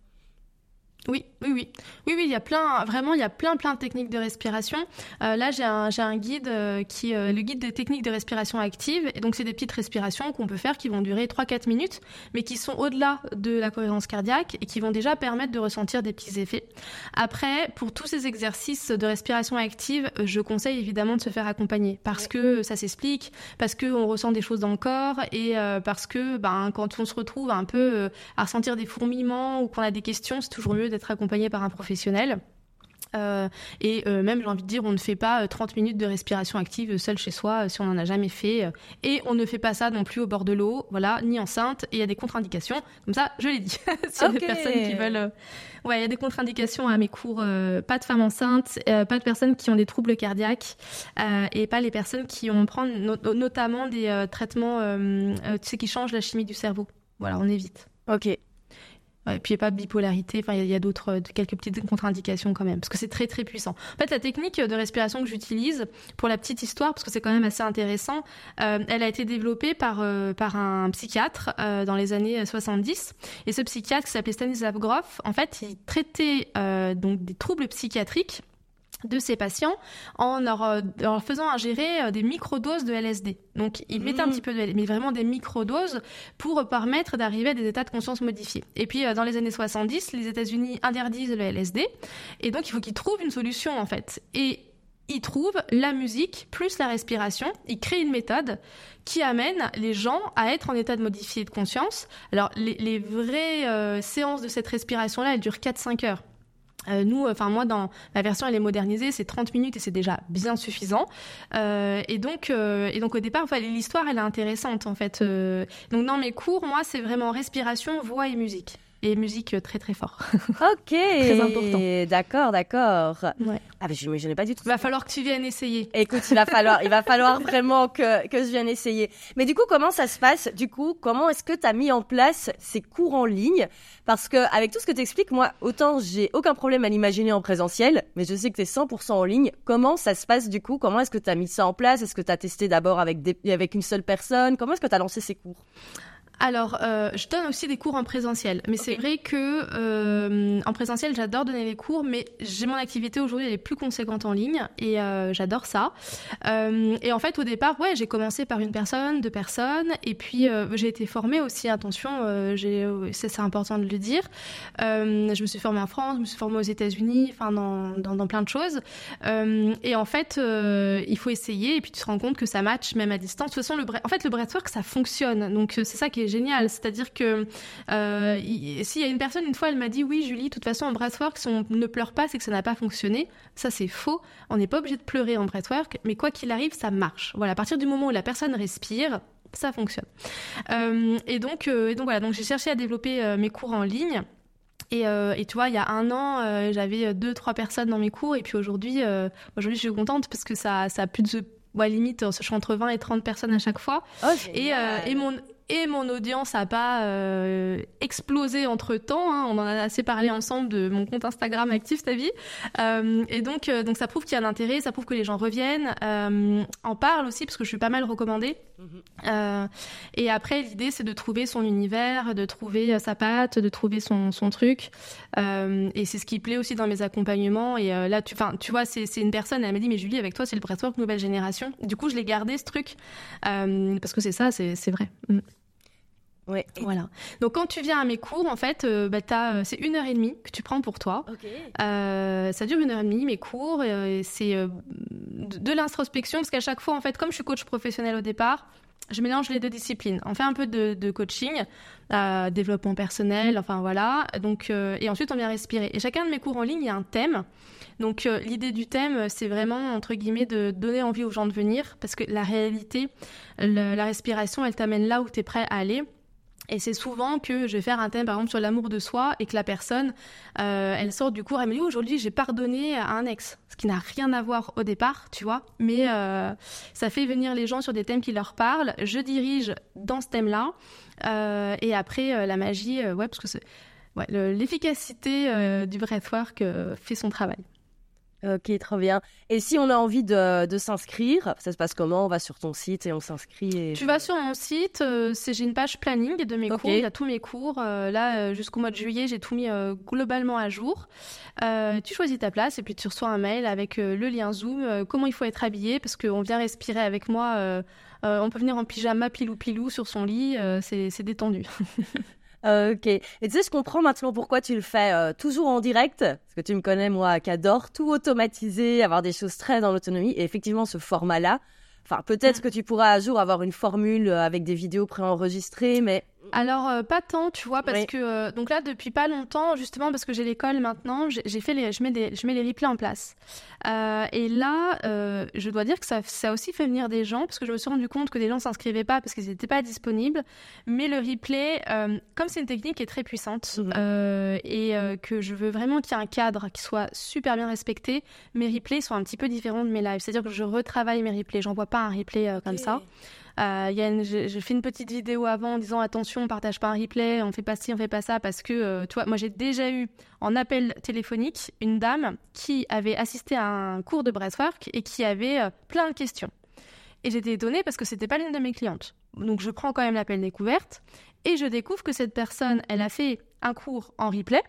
Speaker 6: Oui, oui, oui, oui, oui. Il y a plein, vraiment, il y a plein, plein de techniques de respiration. Euh, là, j'ai un, j'ai un guide euh, qui, euh, le guide des techniques de respiration active. Et donc, c'est des petites respirations qu'on peut faire qui vont durer trois à quatre minutes, mais qui sont au-delà de la cohérence cardiaque et qui vont déjà permettre de ressentir des petits effets. Après, pour tous ces exercices de respiration active, je conseille évidemment de se faire accompagner parce que ça s'explique, parce que on ressent des choses dans le corps et euh, parce que, ben, quand on se retrouve un peu euh, à ressentir des fourmillements ou qu'on a des questions, c'est toujours mieux d'être accompagné par un professionnel. Euh, et euh, même, j'ai envie de dire, on ne fait pas euh, trente minutes de respiration active seul chez soi euh, si on n'en a jamais fait. Euh, et on ne fait pas ça non plus au bord de l'eau, voilà, ni enceinte. Et il y a des contre-indications. Comme ça, je l'ai dit. S'il y a okay. des personnes qui veulent... Euh... Ouais, il y a des contre-indications à mes cours. Euh, pas de femmes enceintes, euh, pas de personnes qui ont des troubles cardiaques euh, et pas les personnes qui vont prendre no- notamment des euh, traitements euh, euh, tu sais, qui changent la chimie du cerveau. Voilà, on évite.
Speaker 2: Ok.
Speaker 6: Ouais, et puis il n'y a pas de bipolarité, enfin il y, y a d'autres, quelques petites contre-indications quand même, parce que c'est très très puissant. En fait, la technique de respiration que j'utilise, pour la petite histoire, parce que c'est quand même assez intéressant, euh, elle a été développée par, euh, par un psychiatre euh, dans les années soixante-dix. Et ce psychiatre qui s'appelait Stanislav Grof, en fait, il traitait euh, donc des troubles psychiatriques de ces patients en leur, en leur faisant ingérer des microdoses de L S D. Donc, ils mettaient mmh. un petit peu de L S D, mais vraiment des microdoses pour permettre d'arriver à des états de conscience modifiés. Et puis, dans les années soixante-dix, les États-Unis interdisent le L S D. Et donc, il faut qu'ils trouvent une solution, en fait. Et ils trouvent la musique plus la respiration. Ils créent une méthode qui amène les gens à être en état de modifié de conscience. Alors, les, les vraies euh, séances de cette respiration-là, elles durent quatre à cinq heures. Euh, nous, enfin moi, dans la version elle est modernisée, c'est trente minutes et c'est déjà bien suffisant. Euh, et donc, euh, et donc au départ, enfin l'histoire elle est intéressante en fait. Euh, donc dans mes cours, moi c'est vraiment respiration, voix et musique. Et musique très très fort.
Speaker 2: Ok.
Speaker 6: Très important.
Speaker 2: D'accord, d'accord.
Speaker 6: Ouais.
Speaker 2: Ah mais je ne n'ai pas du tout.
Speaker 6: Il va falloir que tu viennes essayer.
Speaker 2: Écoute, il va falloir, il va falloir vraiment que que je vienne essayer. Mais du coup, comment ça se passe? Du coup, comment est-ce que tu as mis en place ces cours en ligne? Parce que avec tout ce que tu expliques, moi, autant j'ai aucun problème à l'imaginer en présentiel, mais je sais que tu es cent pour cent en ligne. Comment ça se passe du coup? Comment est-ce que tu as mis ça en place? Est-ce que tu as testé d'abord avec des, avec une seule personne? Comment est-ce que tu as lancé ces cours?
Speaker 6: Alors, euh, je donne aussi des cours en présentiel, mais okay. c'est vrai que euh, en présentiel, j'adore donner les cours, mais j'ai mon activité aujourd'hui, elle est plus conséquente en ligne, et euh, j'adore ça. Euh, et en fait, au départ, ouais, j'ai commencé par une personne, deux personnes, et puis euh, j'ai été formée aussi. Attention, euh, j'ai, c'est, c'est important de le dire. Euh, je me suis formée en France, je me suis formée aux États-Unis, enfin dans, dans dans plein de choses. Euh, et en fait, euh, il faut essayer, et puis tu te rends compte que ça match même à distance. De toute façon, le en fait, le breathwork, ça fonctionne. Donc c'est ça qui est génial, c'est-à-dire que euh, y, s'il y a une personne, une fois, elle m'a dit oui, Julie, de toute façon en breathwork, si on ne pleure pas, c'est que ça n'a pas fonctionné. Ça, c'est faux. On n'est pas obligé de pleurer en breathwork, mais quoi qu'il arrive, ça marche. Voilà, à partir du moment où la personne respire, ça fonctionne. Euh, et donc, euh, et donc voilà, donc j'ai cherché à développer euh, mes cours en ligne. Et, euh, et tu vois, il y a un an, euh, j'avais deux, trois personnes dans mes cours, et puis aujourd'hui, euh, aujourd'hui, je suis contente parce que ça, ça a plus de, ouais, limite, je suis entre vingt et trente personnes à chaque fois.
Speaker 2: Oh,
Speaker 6: et, euh, et mon Et mon audience n'a pas euh, explosé entre-temps. Hein. On en a assez parlé ensemble de mon compte Instagram Active ta vie. Euh, et donc, euh, donc, ça prouve qu'il y a un intérêt, ça prouve que les gens reviennent, euh, en parlent aussi, parce que je suis pas mal recommandée. Mm-hmm. Euh, et après, l'idée, c'est de trouver son univers, de trouver sa patte, de trouver son, son truc. Euh, et c'est ce qui plaît aussi dans mes accompagnements. Et euh, là, tu, tu vois, c'est, c'est une personne, elle m'a dit, mais Julie, avec toi, c'est le breathwork nouvelle génération. Du coup, je l'ai gardé, ce truc. Euh, parce que c'est ça, c'est, c'est vrai. Mm.
Speaker 2: Ouais.
Speaker 6: Voilà. Donc quand tu viens à mes cours, en fait, euh, bah, t'as, c'est une heure et demie que tu prends pour toi.
Speaker 2: Okay.
Speaker 6: Euh, ça dure une heure et demie mes cours. Euh, c'est euh, de, de l'introspection parce qu'à chaque fois, en fait, comme je suis coach professionnel au départ, je mélange les deux disciplines. On fait un peu de, de coaching, euh, développement personnel, enfin voilà. Donc, euh, et ensuite, on vient respirer. Et chacun de mes cours en ligne, il y a un thème. Donc, euh, l'idée du thème, c'est vraiment, entre guillemets, de donner envie aux gens de venir. Parce que la réalité, le, la respiration, elle t'amène là où tu es prêt à aller. Et c'est souvent que je vais faire un thème, par exemple, sur l'amour de soi et que la personne, euh, elle sort du cours, elle me dit « Aujourd'hui, j'ai pardonné à un ex ». Ce qui n'a rien à voir au départ, tu vois. Mais euh, ça fait venir les gens sur des thèmes qui leur parlent. Je dirige dans ce thème-là. Euh, et après, euh, la magie, euh, ouais, parce que c'est, ouais, le, l'efficacité euh, du breathwork euh, fait son travail.
Speaker 2: Ok, trop bien. Et si on a envie de, de s'inscrire, ça se passe comment? On va sur ton site et on s'inscrit et...
Speaker 6: Tu vas sur mon site, euh, c'est, j'ai une page planning de mes
Speaker 2: okay.
Speaker 6: cours, il y a tous mes cours. Euh, là, euh, jusqu'au mois de juillet, j'ai tout mis euh, globalement à jour. Euh, tu choisis ta place et puis tu reçois un mail avec euh, le lien Zoom, euh, comment il faut être habillé, parce qu'on vient respirer avec moi. Euh, euh, on peut venir en pyjama pilou-pilou sur son lit, euh, c'est, c'est détendu.
Speaker 2: Euh, ok. Et tu sais, je comprends maintenant pourquoi tu le fais euh, toujours en direct. Parce que tu me connais, moi, qui adore tout automatiser, avoir des choses très dans l'autonomie. Et effectivement, ce format-là, enfin, peut-être mmh. que tu pourras un jour avoir une formule avec des vidéos préenregistrées, mais...
Speaker 6: Alors, euh, pas tant, tu vois, parce
Speaker 2: oui.
Speaker 6: que... Euh, donc là, depuis pas longtemps, justement, parce que j'ai l'école maintenant, j'ai, j'ai fait les, je, mets des, je mets les replays en place. Euh, et là, euh, je dois dire que ça, ça a aussi fait venir des gens, parce que je me suis rendu compte que des gens ne s'inscrivaient pas parce qu'ils n'étaient pas disponibles. Mais le replay, euh, comme c'est une technique qui est très puissante, mmh. euh, et euh, que je veux vraiment qu'il y ait un cadre qui soit super bien respecté, mes replays sont un petit peu différents de mes lives. C'est-à-dire que je retravaille mes replays, j'envoie pas un replay euh, comme okay. ça. Euh, y a une, j'ai, j'ai fait une petite vidéo avant en disant attention, on partage pas un replay, on fait pas ci, on fait pas ça, parce que euh, tu vois, moi j'ai déjà eu en appel téléphonique une dame qui avait assisté à un cours de breathwork et qui avait euh, plein de questions. Et j'étais étonnée parce que c'était pas l'une de mes clientes. Donc je prends quand même l'appel découverte et je découvre que cette personne, elle a fait un cours en replay,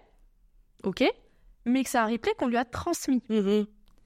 Speaker 6: ok, mais que c'est un replay qu'on lui a transmis.
Speaker 2: Mmh.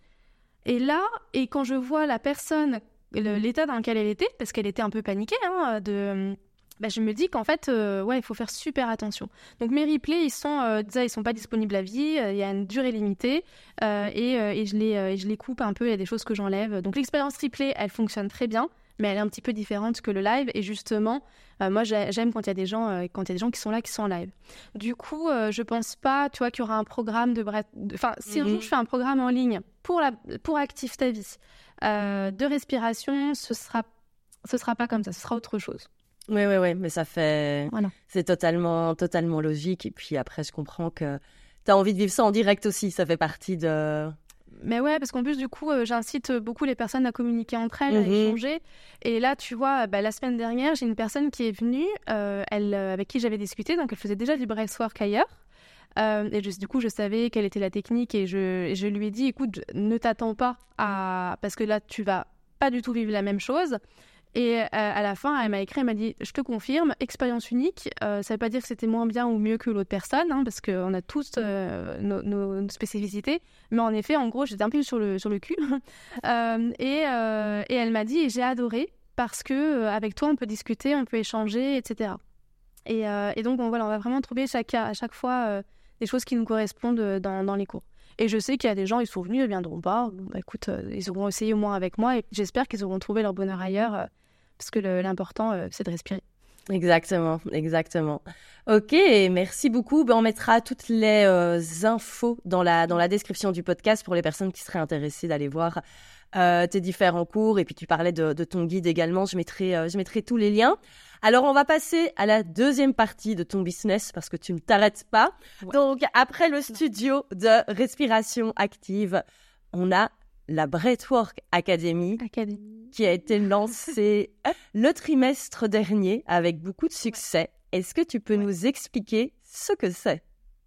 Speaker 6: Et là, et quand je vois la personne, le, l'état dans lequel elle était, parce qu'elle était un peu paniquée, hein, de, bah, je me dis qu'en fait, euh, ouais, il faut faire super attention. Donc mes replays, ils sont, euh, déjà, ils sont pas disponibles à vie, euh, il y a une durée limitée, euh, et, euh, et je les, euh, et je les coupe un peu. Il y a des choses que j'enlève. Donc l'expérience replay, elle fonctionne très bien, mais elle est un petit peu différente que le live. Et justement, euh, moi, j'aime quand il y a des gens, euh, quand il y a des gens qui sont là, qui sont en live. Du coup, euh, je pense pas, tu vois, qu'il y aura un programme de, enfin, si mm-hmm. un jour je fais un programme en ligne pour la, pour Active ta vie. Euh, de respiration, ce sera, ce sera pas comme ça, ce sera autre chose.
Speaker 2: Oui, oui, oui, mais ça fait...
Speaker 6: Voilà.
Speaker 2: C'est totalement, totalement logique. Et puis après, je comprends que tu as envie de vivre ça en direct aussi. Ça fait partie de...
Speaker 6: Mais ouais, parce qu'en plus, du coup, euh, j'incite beaucoup les personnes à communiquer entre elles,
Speaker 2: mmh.
Speaker 6: à échanger. Et là, tu vois, bah, la semaine dernière, j'ai une personne qui est venue, euh, elle, euh, avec qui j'avais discuté, donc elle faisait déjà du breathwork ailleurs. Euh, et je, du coup, je savais quelle était la technique et je, et je lui ai dit, écoute, ne t'attends pas à... Parce que là, tu vas pas du tout vivre la même chose. Et euh, à la fin, elle m'a écrit, elle m'a dit, je te confirme, expérience unique. Euh, ça veut pas dire que c'était moins bien ou mieux que l'autre personne, hein, parce qu'on a tous euh, nos, nos spécificités. Mais en effet, en gros, j'étais un peu sur le, sur le cul. euh, et, euh, et elle m'a dit, et j'ai adoré, parce que euh, avec toi, on peut discuter, on peut échanger, et cetera. Et, euh, et donc, bon, voilà, on va vraiment trouver chaque, à chaque fois euh, des choses qui nous correspondent dans, dans les cours. Et je sais qu'il y a des gens, ils sont venus, ils ne viendront pas. Bon, bah, écoute, euh, ils auront essayé au moins avec moi et j'espère qu'ils auront trouvé leur bonheur ailleurs euh, parce que le, l'important, euh, c'est de respirer.
Speaker 2: Exactement, exactement. Ok, merci beaucoup. Ben, on mettra toutes les euh, infos dans la, dans la description du podcast pour les personnes qui seraient intéressées d'aller voir euh, tes différents cours. Et puis tu parlais de, de ton guide également, je mettrai, euh, je mettrai tous les liens. Alors, on va passer à la deuxième partie de ton business parce que tu ne t'arrêtes pas. Ouais. Donc, après le studio de respiration active, on a la Breathwork Academy,
Speaker 6: Academy.
Speaker 2: qui a été lancée le trimestre dernier avec beaucoup de succès. Ouais. Est-ce que tu peux ouais. nous expliquer ce que c'est ?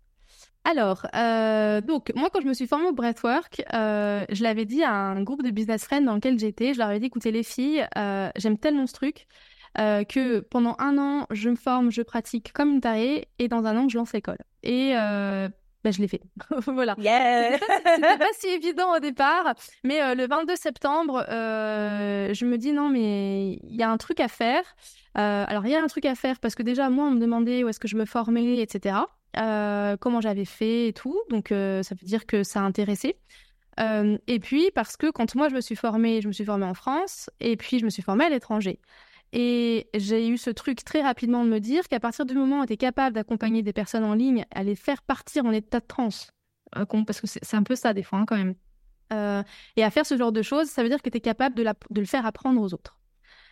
Speaker 6: Alors, euh, donc, moi, quand je me suis formée au Breathwork, euh, je l'avais dit à un groupe de business friends dans lequel j'étais. Je leur avais dit, écoutez les filles, euh, j'aime tellement ce truc. Euh, que pendant un an, je me forme, je pratique comme une tarée, et dans un an, je lance l'école. Et euh, ben, je l'ai fait. Voilà.
Speaker 2: Yeah.
Speaker 6: C'était, pas, c'était pas si évident au départ, mais euh, le vingt-deux septembre, euh, je me dis non, mais il y a un truc à faire. Euh, alors, il y a un truc à faire parce que déjà, moi, on me demandait où est-ce que je me formais, et cetera. Euh, comment j'avais fait et tout. Donc, euh, ça veut dire que ça a intéressé. Euh, et puis, parce que quand moi, je me suis formée, je me suis formée en France, et puis je me suis formée à l'étranger. Et j'ai eu ce truc très rapidement de me dire qu'à partir du moment où tu es capable d'accompagner des personnes en ligne, à les faire partir en état de transe, euh, parce que c'est, c'est un peu ça des fois hein, quand même, euh, et à faire ce genre de choses, ça veut dire que tu es capable de, la, de le faire apprendre aux autres.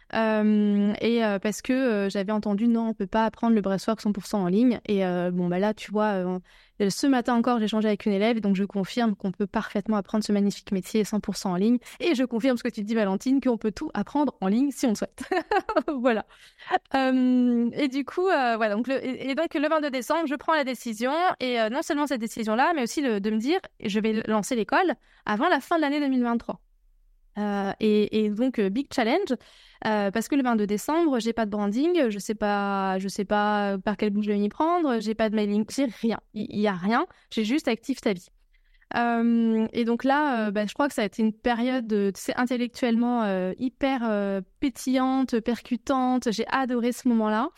Speaker 6: Euh, et euh, parce que euh, j'avais entendu non, on peut pas apprendre le breathwork cent pour cent en ligne. Et euh, bon, bah là, tu vois, euh, ce matin encore, j'ai échangé avec une élève, et donc je confirme qu'on peut parfaitement apprendre ce magnifique métier cent pour cent en ligne. Et je confirme ce que tu dis, Valentine, qu'on peut tout apprendre en ligne si on le souhaite. Voilà. Euh, et du coup, euh, voilà. Donc le, et, et donc le vingt-deux décembre, je prends la décision, et euh, non seulement cette décision-là, mais aussi le, de me dire, je vais lancer l'école avant la fin de l'année deux mille vingt-trois. Euh, et, et donc euh, big challenge euh, parce que le vingt-deux décembre j'ai pas de branding, je sais pas je sais pas par quel bout je vais m'y prendre, j'ai pas de mailing, j'ai rien, il y, y a rien, j'ai juste Active ta vie. Euh, et donc là euh, bah, je crois que ça a été une période euh, tu sais, intellectuellement euh, hyper euh, pétillante, percutante, j'ai adoré ce moment-là.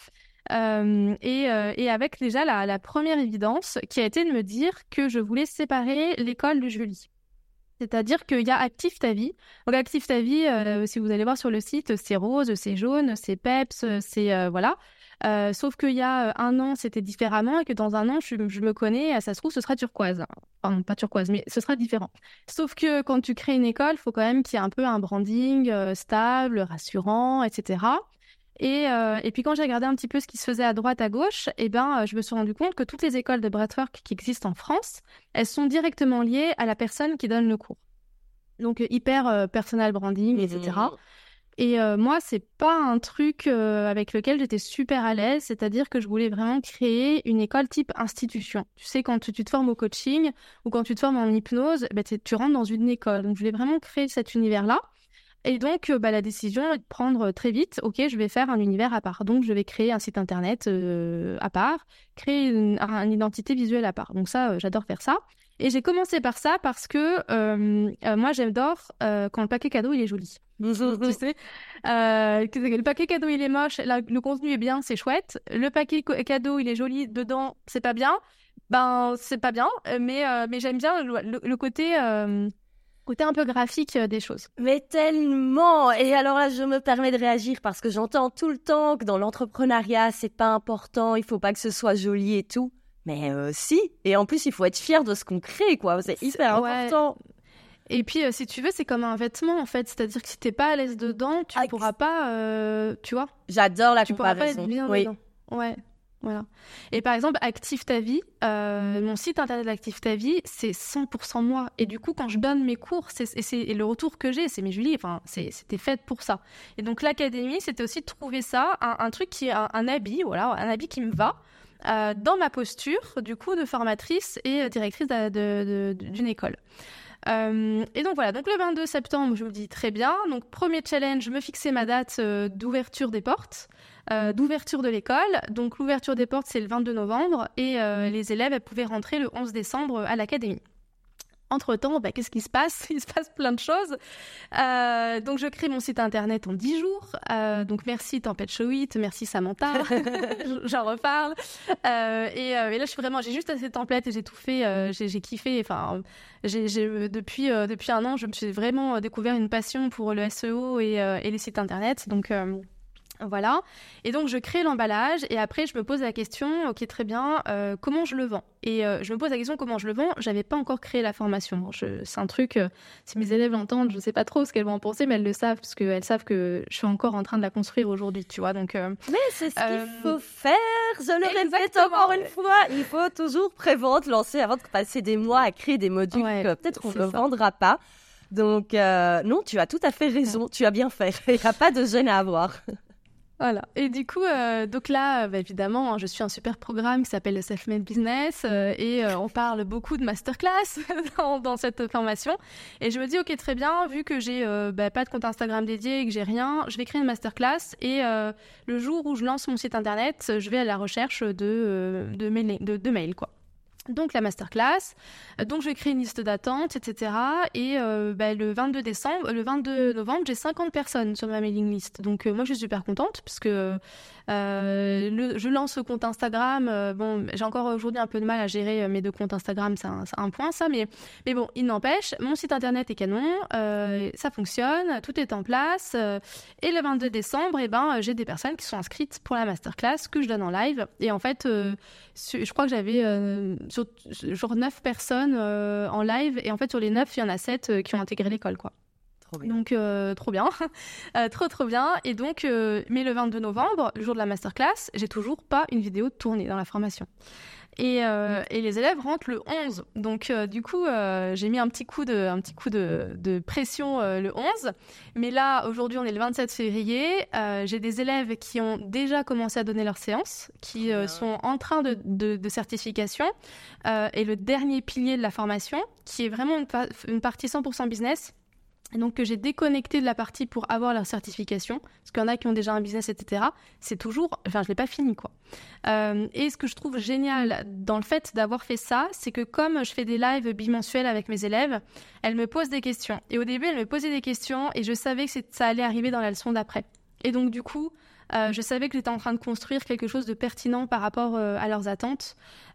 Speaker 6: Euh, et, euh, et avec déjà la, la première évidence qui a été de me dire que je voulais séparer l'école de Julie. C'est-à-dire qu'il y a Active ta vie. Donc Active ta vie, euh, si vous allez voir sur le site, c'est rose, c'est jaune, c'est peps, c'est euh, voilà. Euh, sauf qu'il y a un an, c'était différemment et que dans un an, je, je me connais, ça se trouve, ce sera turquoise. Enfin, pas turquoise, mais ce sera différent. Sauf que quand tu crées une école, il faut quand même qu'il y ait un peu un branding euh, stable, rassurant, et cetera. Et, euh, et puis quand j'ai regardé un petit peu ce qui se faisait à droite, à gauche, eh ben, euh, je me suis rendu compte que toutes les écoles de breathwork qui existent en France, elles sont directement liées à la personne qui donne le cours. Donc hyper euh, personal branding, et cetera. Et euh, moi, c'est pas un truc euh, avec lequel j'étais super à l'aise, c'est-à-dire que je voulais vraiment créer une école type institution. Tu sais, quand tu, tu te formes au coaching ou quand tu te formes en hypnose, ben, tu rentres dans une école. Donc je voulais vraiment créer cet univers-là. Et donc, bah, la décision est de prendre très vite, ok, je vais faire un univers à part. Donc, je vais créer un site internet euh, à part, créer une, une identité visuelle à part. Donc ça, euh, j'adore faire ça. Et j'ai commencé par ça parce que euh, euh, moi, j'adore euh, quand le paquet cadeau, il est joli. Tu sais, euh, le paquet cadeau, il est moche, là, le contenu est bien, c'est chouette. Le paquet cadeau, il est joli, dedans, c'est pas bien. Ben, c'est pas bien, mais, euh, mais j'aime bien le, le, le côté... Euh, côté un peu graphique euh, des choses.
Speaker 2: Mais tellement. Et alors là, je me permets de réagir parce que j'entends tout le temps que dans l'entrepreneuriat, c'est pas important, il faut pas que ce soit joli et tout. Mais euh, si. Et en plus, il faut être fier de ce qu'on crée, quoi. C'est hyper c'est, important. Ouais.
Speaker 6: Et puis, euh, si tu veux, c'est comme un vêtement, en fait. C'est-à-dire que si t'es pas à l'aise dedans, tu ah, pourras pas, euh, tu vois.
Speaker 2: J'adore la
Speaker 6: tu
Speaker 2: comparaison.
Speaker 6: Tu pourras pas être bien
Speaker 2: oui.
Speaker 6: dedans. Ouais. Voilà. Et par exemple, Active ta vie, euh, mon site internet d'Active ta vie, c'est cent pour cent moi. Et du coup, quand je donne mes cours, c'est, et, c'est, et le retour que j'ai, c'est mais Julie, enfin, c'est, c'était fait pour ça. Et donc l'académie, c'était aussi de trouver ça, un, un truc qui est un, un habit, voilà, un habit qui me va. Euh, dans ma posture, du coup, de formatrice et directrice de, de, de, d'une école. Euh, et donc voilà, donc le vingt-deux septembre, je me dis très bien. Donc premier challenge, je me fixais ma date euh, d'ouverture des portes, euh, d'ouverture de l'école. Donc l'ouverture des portes, c'est le vingt-deux novembre et euh, les élèves, elles pouvaient rentrer le onze décembre à l'académie. Entre-temps, bah, qu'est-ce qui se passe ? Il se passe plein de choses. Euh, donc, je crée mon site internet en dix jours. Euh, donc, merci Tempête Showit, merci Samantha. J'en reparle. Euh, et, euh, et là, je suis vraiment, j'ai juste assez de templates et j'ai tout fait. Euh, j'ai, j'ai kiffé. Enfin, j'ai, j'ai, depuis, euh, depuis un an, je me suis vraiment découvert une passion pour le S E O et, euh, et les sites internet. Donc, euh, voilà. Et donc, je crée l'emballage et après, je me pose la question, ok, très bien, euh, comment je le vends ? Et euh, je me pose la question, comment je le vends ? J'avais pas encore créé la formation. Je, c'est un truc, euh, si mes élèves l'entendent, je sais pas trop ce qu'elles vont en penser, mais elles le savent parce qu'elles savent que je suis encore en train de la construire aujourd'hui, tu vois. Donc, euh,
Speaker 2: mais c'est ce
Speaker 6: euh,
Speaker 2: qu'il faut faire, je le répète encore une fois. Il faut toujours prévente, lancer avant de passer des mois à créer des modules ouais, que peut-être on ne vendra pas. Donc, euh, non, tu as tout à fait raison, tu as bien fait. Il n'y a pas de gêne à avoir.
Speaker 6: Voilà. Et du coup, euh, donc là, bah, évidemment, hein, je suis un super programme qui s'appelle le Self-Made Business euh, et euh, on parle beaucoup de masterclass dans, dans cette formation. Et je me dis, ok, très bien, vu que j'ai euh, bah, pas de compte Instagram dédié et que j'ai rien, je vais créer une masterclass et euh, le jour où je lance mon site internet, je vais à la recherche de, euh, de, mail, de, de mails, quoi. Donc la masterclass, donc je crée une liste d'attente, et cetera. Et euh, bah, le vingt-deux décembre, le vingt-deux novembre, j'ai cinquante personnes sur ma mailing list. Donc euh, moi je suis super contente parce que euh, le, je lance ce compte Instagram. Euh, bon, j'ai encore aujourd'hui un peu de mal à gérer mes deux comptes Instagram, c'est un, c'est un point ça, mais mais bon, il n'empêche, mon site internet est canon, euh, ça fonctionne, tout est en place. Euh, et le vingt-deux décembre, eh ben j'ai des personnes qui sont inscrites pour la masterclass que je donne en live. Et en fait, euh, je crois que j'avais euh, sur, genre neuf personnes euh, en live, et en fait sur les neuf il y en a sept euh, qui ont intégré l'école, quoi.
Speaker 2: Trop bien.
Speaker 6: Donc euh, trop bien, euh, trop trop bien. Et donc, euh, mais le vingt-deux novembre, le jour de la masterclass, j'ai toujours pas une vidéo tournée dans la formation. Et, euh, et les élèves rentrent le onze. Donc, euh, du coup, euh, j'ai mis un petit coup de, un petit coup de, de pression euh, le onze. Mais là, aujourd'hui, on est le vingt-sept février. Euh, j'ai des élèves qui ont déjà commencé à donner leur séance, qui euh, sont en train de, de, de certification. Euh, et le dernier pilier de la formation, qui est vraiment une, pa- une partie cent pour cent business, et donc que j'ai déconnecté de la partie pour avoir leur certification, parce qu'il y en a qui ont déjà un business, et cetera. C'est toujours, enfin, je l'ai pas fini, quoi. Euh, et ce que je trouve génial dans le fait d'avoir fait ça, c'est que comme je fais des lives bimensuels avec mes élèves, elles me posent des questions. Et au début, elles me posaient des questions et je savais que c'est, ça allait arriver dans la leçon d'après. Et donc, du coup, Euh, je savais que j'étais en train de construire quelque chose de pertinent par rapport euh, à leurs attentes.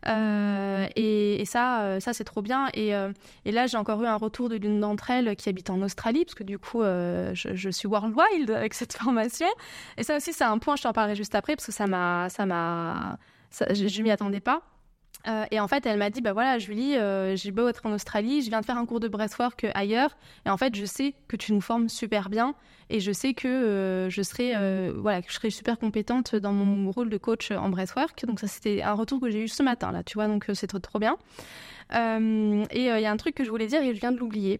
Speaker 6: Euh, et, et ça, euh, ça, c'est trop bien. Et, euh, et là, j'ai encore eu un retour de l'une d'entre elles qui habite en Australie, parce que du coup, euh, je, je suis worldwide avec cette formation. Et ça aussi, c'est un point, je t'en parlerai juste après, parce que ça m'a... Ça m'a ça, je ne m'y attendais pas. Euh, et en fait, elle m'a dit, bah voilà, Julie, euh, j'ai beau être en Australie, je viens de faire un cours de breathwork ailleurs, et en fait, je sais que tu nous formes super bien, et je sais que euh, je serai, euh, voilà, que je serai super compétente dans mon rôle de coach en breathwork. Donc ça, c'était un retour que j'ai eu ce matin, là, tu vois, donc c'est trop, trop bien. Euh, et il euh, y a un truc que je voulais dire et je viens de l'oublier,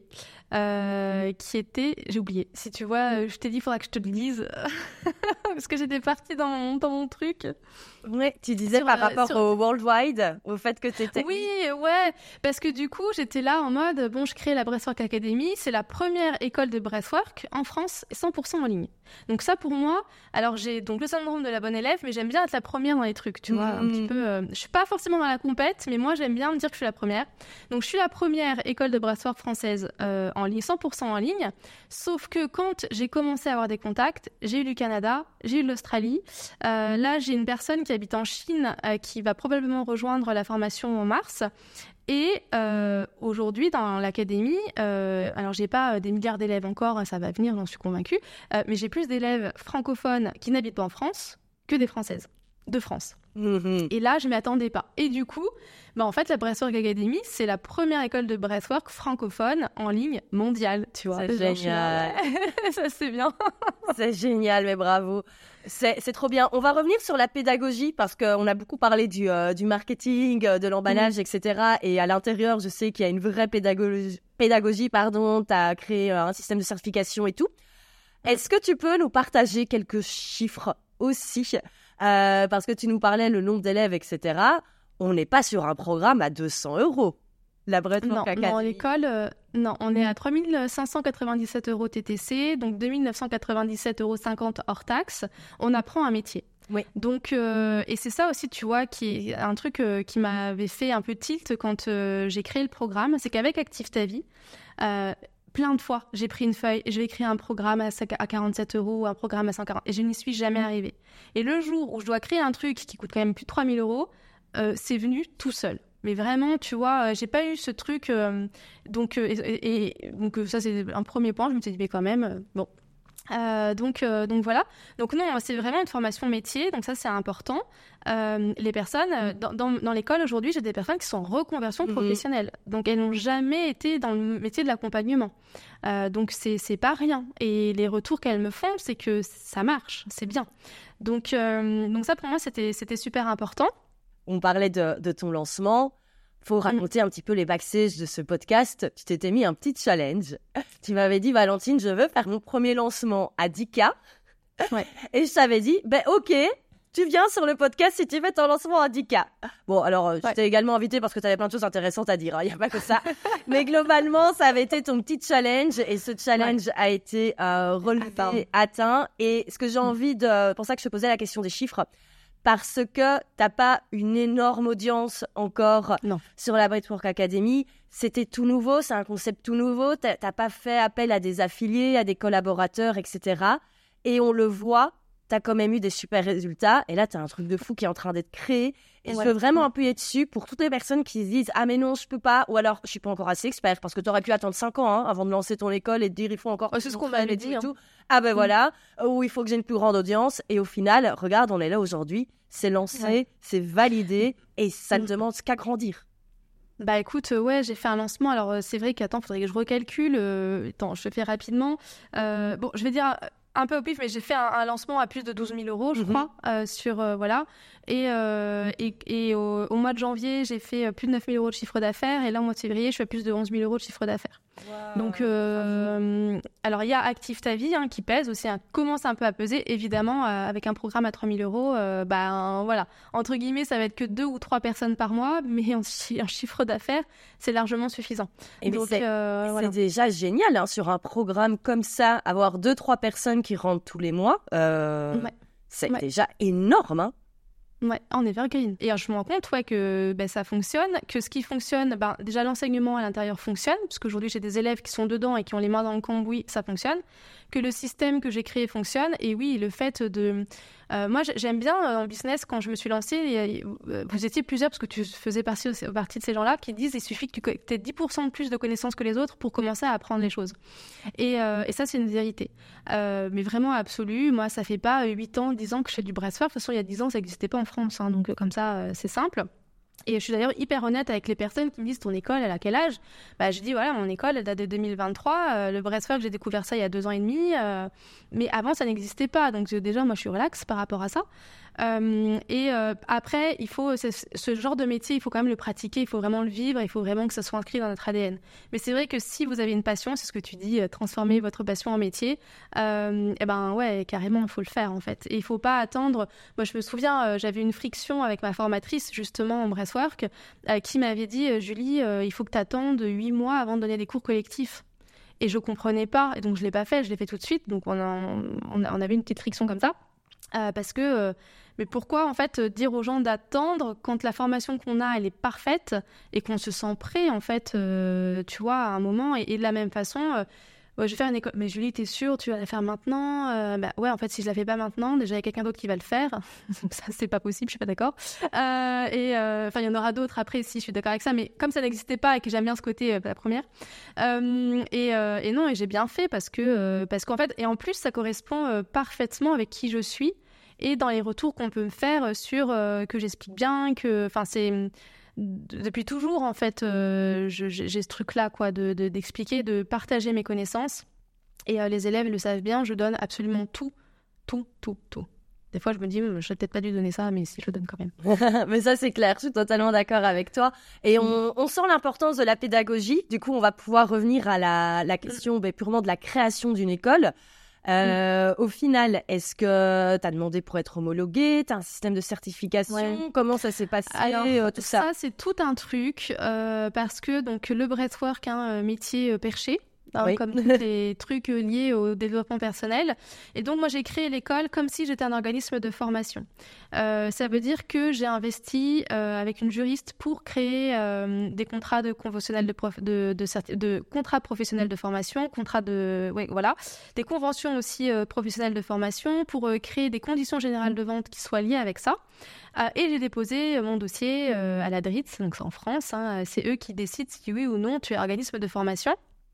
Speaker 6: euh, qui était, j'ai oublié. Si tu vois, je t'ai dit, il faudra que je te le dise, parce que j'étais partie dans mon, dans mon truc.
Speaker 2: Ouais, tu disais
Speaker 6: Sur,
Speaker 2: par
Speaker 6: euh,
Speaker 2: rapport
Speaker 6: sur-
Speaker 2: au worldwide, au fait que t'étais...
Speaker 6: Oui, ouais, parce que du coup, j'étais là en mode, bon, je crée la Breathwork Academy, c'est la première école de breathwork en France, cent pour cent en ligne. Donc ça, pour moi, alors j'ai donc le syndrome de la bonne élève, mais j'aime bien être la première dans les trucs, tu vois, un
Speaker 2: Mhm.
Speaker 6: petit peu. Euh, je suis pas forcément dans la compète, mais moi, j'aime bien me dire que je suis la première. Donc je suis la première école de breathwork française euh, en ligne, cent pour cent en ligne. Sauf que quand j'ai commencé à avoir des contacts, j'ai eu du Canada, j'ai eu de l'Australie. Euh, là, j'ai une personne qui habite en Chine euh, qui va probablement rejoindre la formation en mars. Et euh, aujourd'hui, dans l'académie, euh, alors j'ai pas euh, des milliards d'élèves encore, ça va venir, j'en suis convaincue, euh, mais j'ai plus d'élèves francophones qui n'habitent pas en France que des Françaises de France.
Speaker 2: Mhm.
Speaker 6: Et là, je m'y attendais pas. Et du coup, bah en fait, la Breathwork Academy, c'est la première école de breathwork francophone en ligne mondiale, tu vois.
Speaker 2: C'est
Speaker 6: Genre, je suis
Speaker 2: génial.
Speaker 6: là, ouais. Ça, c'est bien.
Speaker 2: C'est génial, mais bravo. C'est, c'est trop bien. On va revenir sur la pédagogie parce qu'on a beaucoup parlé du, euh, du marketing, euh, de l'emballage, et cetera. Et à l'intérieur, je sais qu'il y a une vraie pédagogie. pédagogie pardon. Tu as créé euh, un système de certification et tout. Est-ce que tu peux nous partager quelques chiffres aussi euh, parce que tu nous parlais le nombre d'élèves, et cetera. On n'est pas sur un programme à deux cents euros. La Breathwork
Speaker 6: Non,
Speaker 2: Academy.
Speaker 6: non, l'école, euh, non, on est à trois mille cinq cent quatre-vingt-dix-sept euros T T C, donc deux mille neuf cent quatre-vingt-dix-sept euros cinquante hors taxe. On apprend un métier.
Speaker 2: Oui.
Speaker 6: Donc, euh, et c'est ça aussi, tu vois, qui est un truc euh, qui m'avait fait un peu tilt quand euh, j'ai créé le programme, c'est qu'avec Active ta vie, euh, plein de fois, j'ai pris une feuille, je vais écrire un programme à quarante-sept euros, un programme à cent quarante, et je n'y suis jamais arrivée. Et le jour où je dois créer un truc qui coûte quand même plus de trois mille euros, euh, c'est venu tout seul. Mais vraiment, tu vois, euh, j'ai pas eu ce truc. Euh, donc, euh, et, et donc euh, ça, c'est un premier point. Je me suis dit, mais quand même, euh, bon. Euh, donc, euh, donc voilà. Donc non, c'est vraiment une formation métier. Donc ça, c'est important. Euh, les personnes euh, dans, dans, dans l'école aujourd'hui, j'ai des personnes qui sont en reconversion
Speaker 2: Mhm.
Speaker 6: professionnelle. Donc elles n'ont jamais été dans le métier de l'accompagnement. Euh, donc c'est c'est pas rien. Et les retours qu'elles me font, c'est que ça marche, c'est bien. Donc euh, donc ça pour moi, c'était c'était super important.
Speaker 2: On parlait de, de ton lancement. Faut raconter un petit peu les backstage de ce podcast. Tu t'étais mis un petit challenge. Tu m'avais dit, Valentine, je veux faire mon premier lancement à dix K.
Speaker 6: Ouais.
Speaker 2: Et je t'avais dit, ben ok, tu viens sur le podcast si tu fais ton lancement à dix K. Bon, alors, euh, je
Speaker 6: Ouais.
Speaker 2: t'ai également invité parce que tu avais plein de choses intéressantes à dire. Il n'y a pas que ça. Mais globalement, ça avait été ton petit challenge. Et ce challenge a été euh, relevé,
Speaker 6: Atteint.
Speaker 2: atteint. Et ce que j'ai envie de... C'est pour ça que je te posais la question des chiffres. parce que t'as pas une énorme audience encore
Speaker 7: Non.
Speaker 2: sur la Breathwork Academy. C'était tout nouveau, c'est un concept tout nouveau. T'as, t'as pas fait appel à des affiliés, à des collaborateurs, et cetera. Et on le voit, t'as quand même eu des super résultats. Et là, t'as un truc de fou qui est en train d'être créé. Et
Speaker 7: Ouais.
Speaker 2: je veux vraiment appuyer dessus pour toutes les personnes qui se disent « Ah mais non, je peux pas » ou alors « Je suis pas encore assez expert » parce que t'aurais pu attendre cinq ans hein, avant de lancer ton école et de dire « Il faut encore... »
Speaker 7: Ouais, c'est ce qu'on m'avait dit, hein.
Speaker 2: Ah ben voilà, ou il faut que j'ai une plus grande audience. Et au final, regarde, on est là aujourd'hui. C'est lancé,
Speaker 7: Ouais.
Speaker 2: c'est validé et ça ne demande qu'à grandir.
Speaker 7: Bah écoute, euh, ouais, j'ai fait un lancement. Alors euh, c'est vrai qu'attends, faudrait que je recalcule. Euh, attends, je te fais rapidement. Euh, bon, je vais dire euh, un peu au pif, mais j'ai fait un, un lancement à plus de douze mille euros, je
Speaker 2: Mhm.
Speaker 7: crois, euh, sur euh, voilà. Et, euh, et, et au, au mois de janvier, j'ai fait euh, plus de neuf mille euros de chiffre d'affaires. Et là, au mois de février, je fais plus de onze mille euros de chiffre d'affaires. Donc, euh, alors il y a Active ta vie hein, qui pèse aussi, hein, commence un peu à peser, évidemment, euh, avec un programme à trois mille euros, euh, bah un- voilà, entre guillemets, ça va être que deux ou trois personnes par mois, mais en, chi- en chiffre d'affaires, c'est largement suffisant.
Speaker 2: Et mais
Speaker 7: Donc,
Speaker 2: c'est,
Speaker 7: euh,
Speaker 2: c'est
Speaker 7: voilà.
Speaker 2: déjà génial hein, sur un programme comme ça, avoir deux, trois personnes qui rentrent tous les mois, euh,
Speaker 7: Ouais.
Speaker 2: c'est
Speaker 7: Ouais.
Speaker 2: déjà énorme. Hein.
Speaker 7: Ouais, en evergreen. Et alors, je me rends compte ouais, que ben, ça fonctionne, que ce qui fonctionne, ben, déjà l'enseignement à l'intérieur fonctionne, parce qu'aujourd'hui j'ai des élèves qui sont dedans et qui ont les mains dans le cambouis, ça fonctionne, que le système que j'ai créé fonctionne, et oui, le fait de... Euh, moi, j'aime bien euh, en business, quand je me suis lancée, et, euh, vous étiez plusieurs, parce que tu faisais partie, partie de ces gens-là, qui disent il suffit que tu aies dix pour cent de plus de connaissances que les autres pour commencer à apprendre les choses. Et, euh, et ça, c'est une vérité. Euh, mais vraiment absolue. Moi, ça fait pas huit ans, dix ans que je fais du breathwork. De toute façon, il y a dix ans, ça n'existait pas en France. Hein, donc, euh, comme ça, euh, c'est simple. Et je suis d'ailleurs hyper honnête avec les personnes qui me disent ton école, elle a quel âge ? Bah, je dis voilà, mon école, elle date de deux mille vingt-trois. Euh, le breathwork, j'ai découvert ça il y a deux ans et demi. Euh, mais avant, ça n'existait pas. Donc, euh, déjà, moi, je suis relax par rapport à ça. Euh, et euh, après, il faut ce genre de métier, il faut quand même le pratiquer, il faut vraiment le vivre, il faut vraiment que ça soit inscrit dans notre A D N. Mais c'est vrai que si vous avez une passion, c'est ce que tu dis, euh, transformer votre passion en métier, euh, et ben ouais, carrément, il faut le faire en fait. Et il faut pas attendre. Moi, je me souviens, euh, j'avais une friction avec ma formatrice justement en breathwork, euh, qui m'avait dit, euh, Julie, euh, il faut que tu attendes huit mois avant de donner des cours collectifs. Et je comprenais pas, et donc je l'ai pas fait, je l'ai fait tout de suite. Donc on, a, on, a, on avait une petite friction comme ça, euh, parce que euh, mais pourquoi, en fait, dire aux gens d'attendre quand la formation qu'on a, elle est parfaite et qu'on se sent prêt, en fait, euh, tu vois, à un moment. Et, et de la même façon, euh, ouais, je vais faire une école. Mais Julie, t'es sûre, tu vas la faire maintenant ? euh, bah, Ouais, en fait, si je la fais pas maintenant, déjà, il y a quelqu'un d'autre qui va le faire. Donc ça, c'est pas possible, je suis pas d'accord. Euh, et enfin, euh, il y en aura d'autres après, si je suis d'accord avec ça. Mais comme ça n'existait pas et que j'aime bien ce côté, euh, la première. Euh, et, euh, et non, et j'ai bien fait parce que, euh, parce qu'en fait, et en plus, ça correspond euh, parfaitement avec qui je suis. Et dans les retours qu'on peut me faire sur euh, que j'explique bien, que, enfin, c'est depuis toujours en fait, euh, je, j'ai ce truc-là, quoi, de, de d'expliquer, de partager mes connaissances. Et euh, les élèves le savent bien, je donne absolument tout, tout, tout, tout. Des fois, je me dis, je n'aurais peut-être pas dû donner ça, mais si, je le donne quand même.
Speaker 2: Mais ça, c'est clair, je suis totalement d'accord avec toi. Et on, on sent l'importance de la pédagogie. Du coup, on va pouvoir revenir à la, la question ben, purement de la création d'une école. Euh, mmh. Au final, est-ce que tu as demandé pour être homologué ? Tu as un système de certification ? Ouais. Comment ça s'est passé ?
Speaker 7: Alors,
Speaker 2: euh, tout ça,
Speaker 7: ça, c'est tout un truc euh, parce que donc, le breathwork, un métier perché. Hein, oui. Comme tous les trucs liés au développement personnel. Et donc, moi, j'ai créé l'école comme si j'étais un organisme de formation. Euh, ça veut dire que j'ai investi euh, avec une juriste pour créer euh, des contrats de conventionnels de, prof, de, de, de contrats professionnels de formation, contrats de, ouais, voilà, des conventions aussi euh, professionnelles de formation pour euh, créer des conditions générales de vente qui soient liées avec ça. Euh, et j'ai déposé mon dossier euh, à la D R I T S, donc c'est en France. Hein, c'est eux qui décident si oui ou non tu es organisme de formation.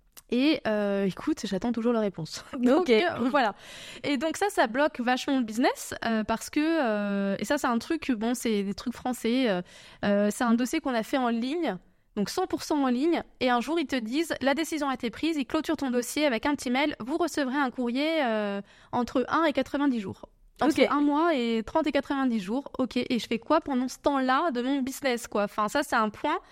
Speaker 7: Et euh, écoute, j'attends toujours la réponse. Donc
Speaker 2: okay.
Speaker 7: euh, voilà. Et donc ça, ça bloque vachement le business euh, parce que euh, et ça, c'est un truc. Bon, c'est des trucs français. Euh, euh, c'est un dossier qu'on a fait en ligne, donc cent pour cent en ligne. Et un jour, ils te disent la décision a été prise. Ils clôturent ton dossier avec un petit mail. Vous recevrez un courrier euh, entre un et quatre-vingt-dix jours. Entre okay. un mois et trente et quatre-vingt-dix jours. Ok. Et je fais quoi pendant ce temps-là de mon business, quoi. Enfin, ça, c'est un point.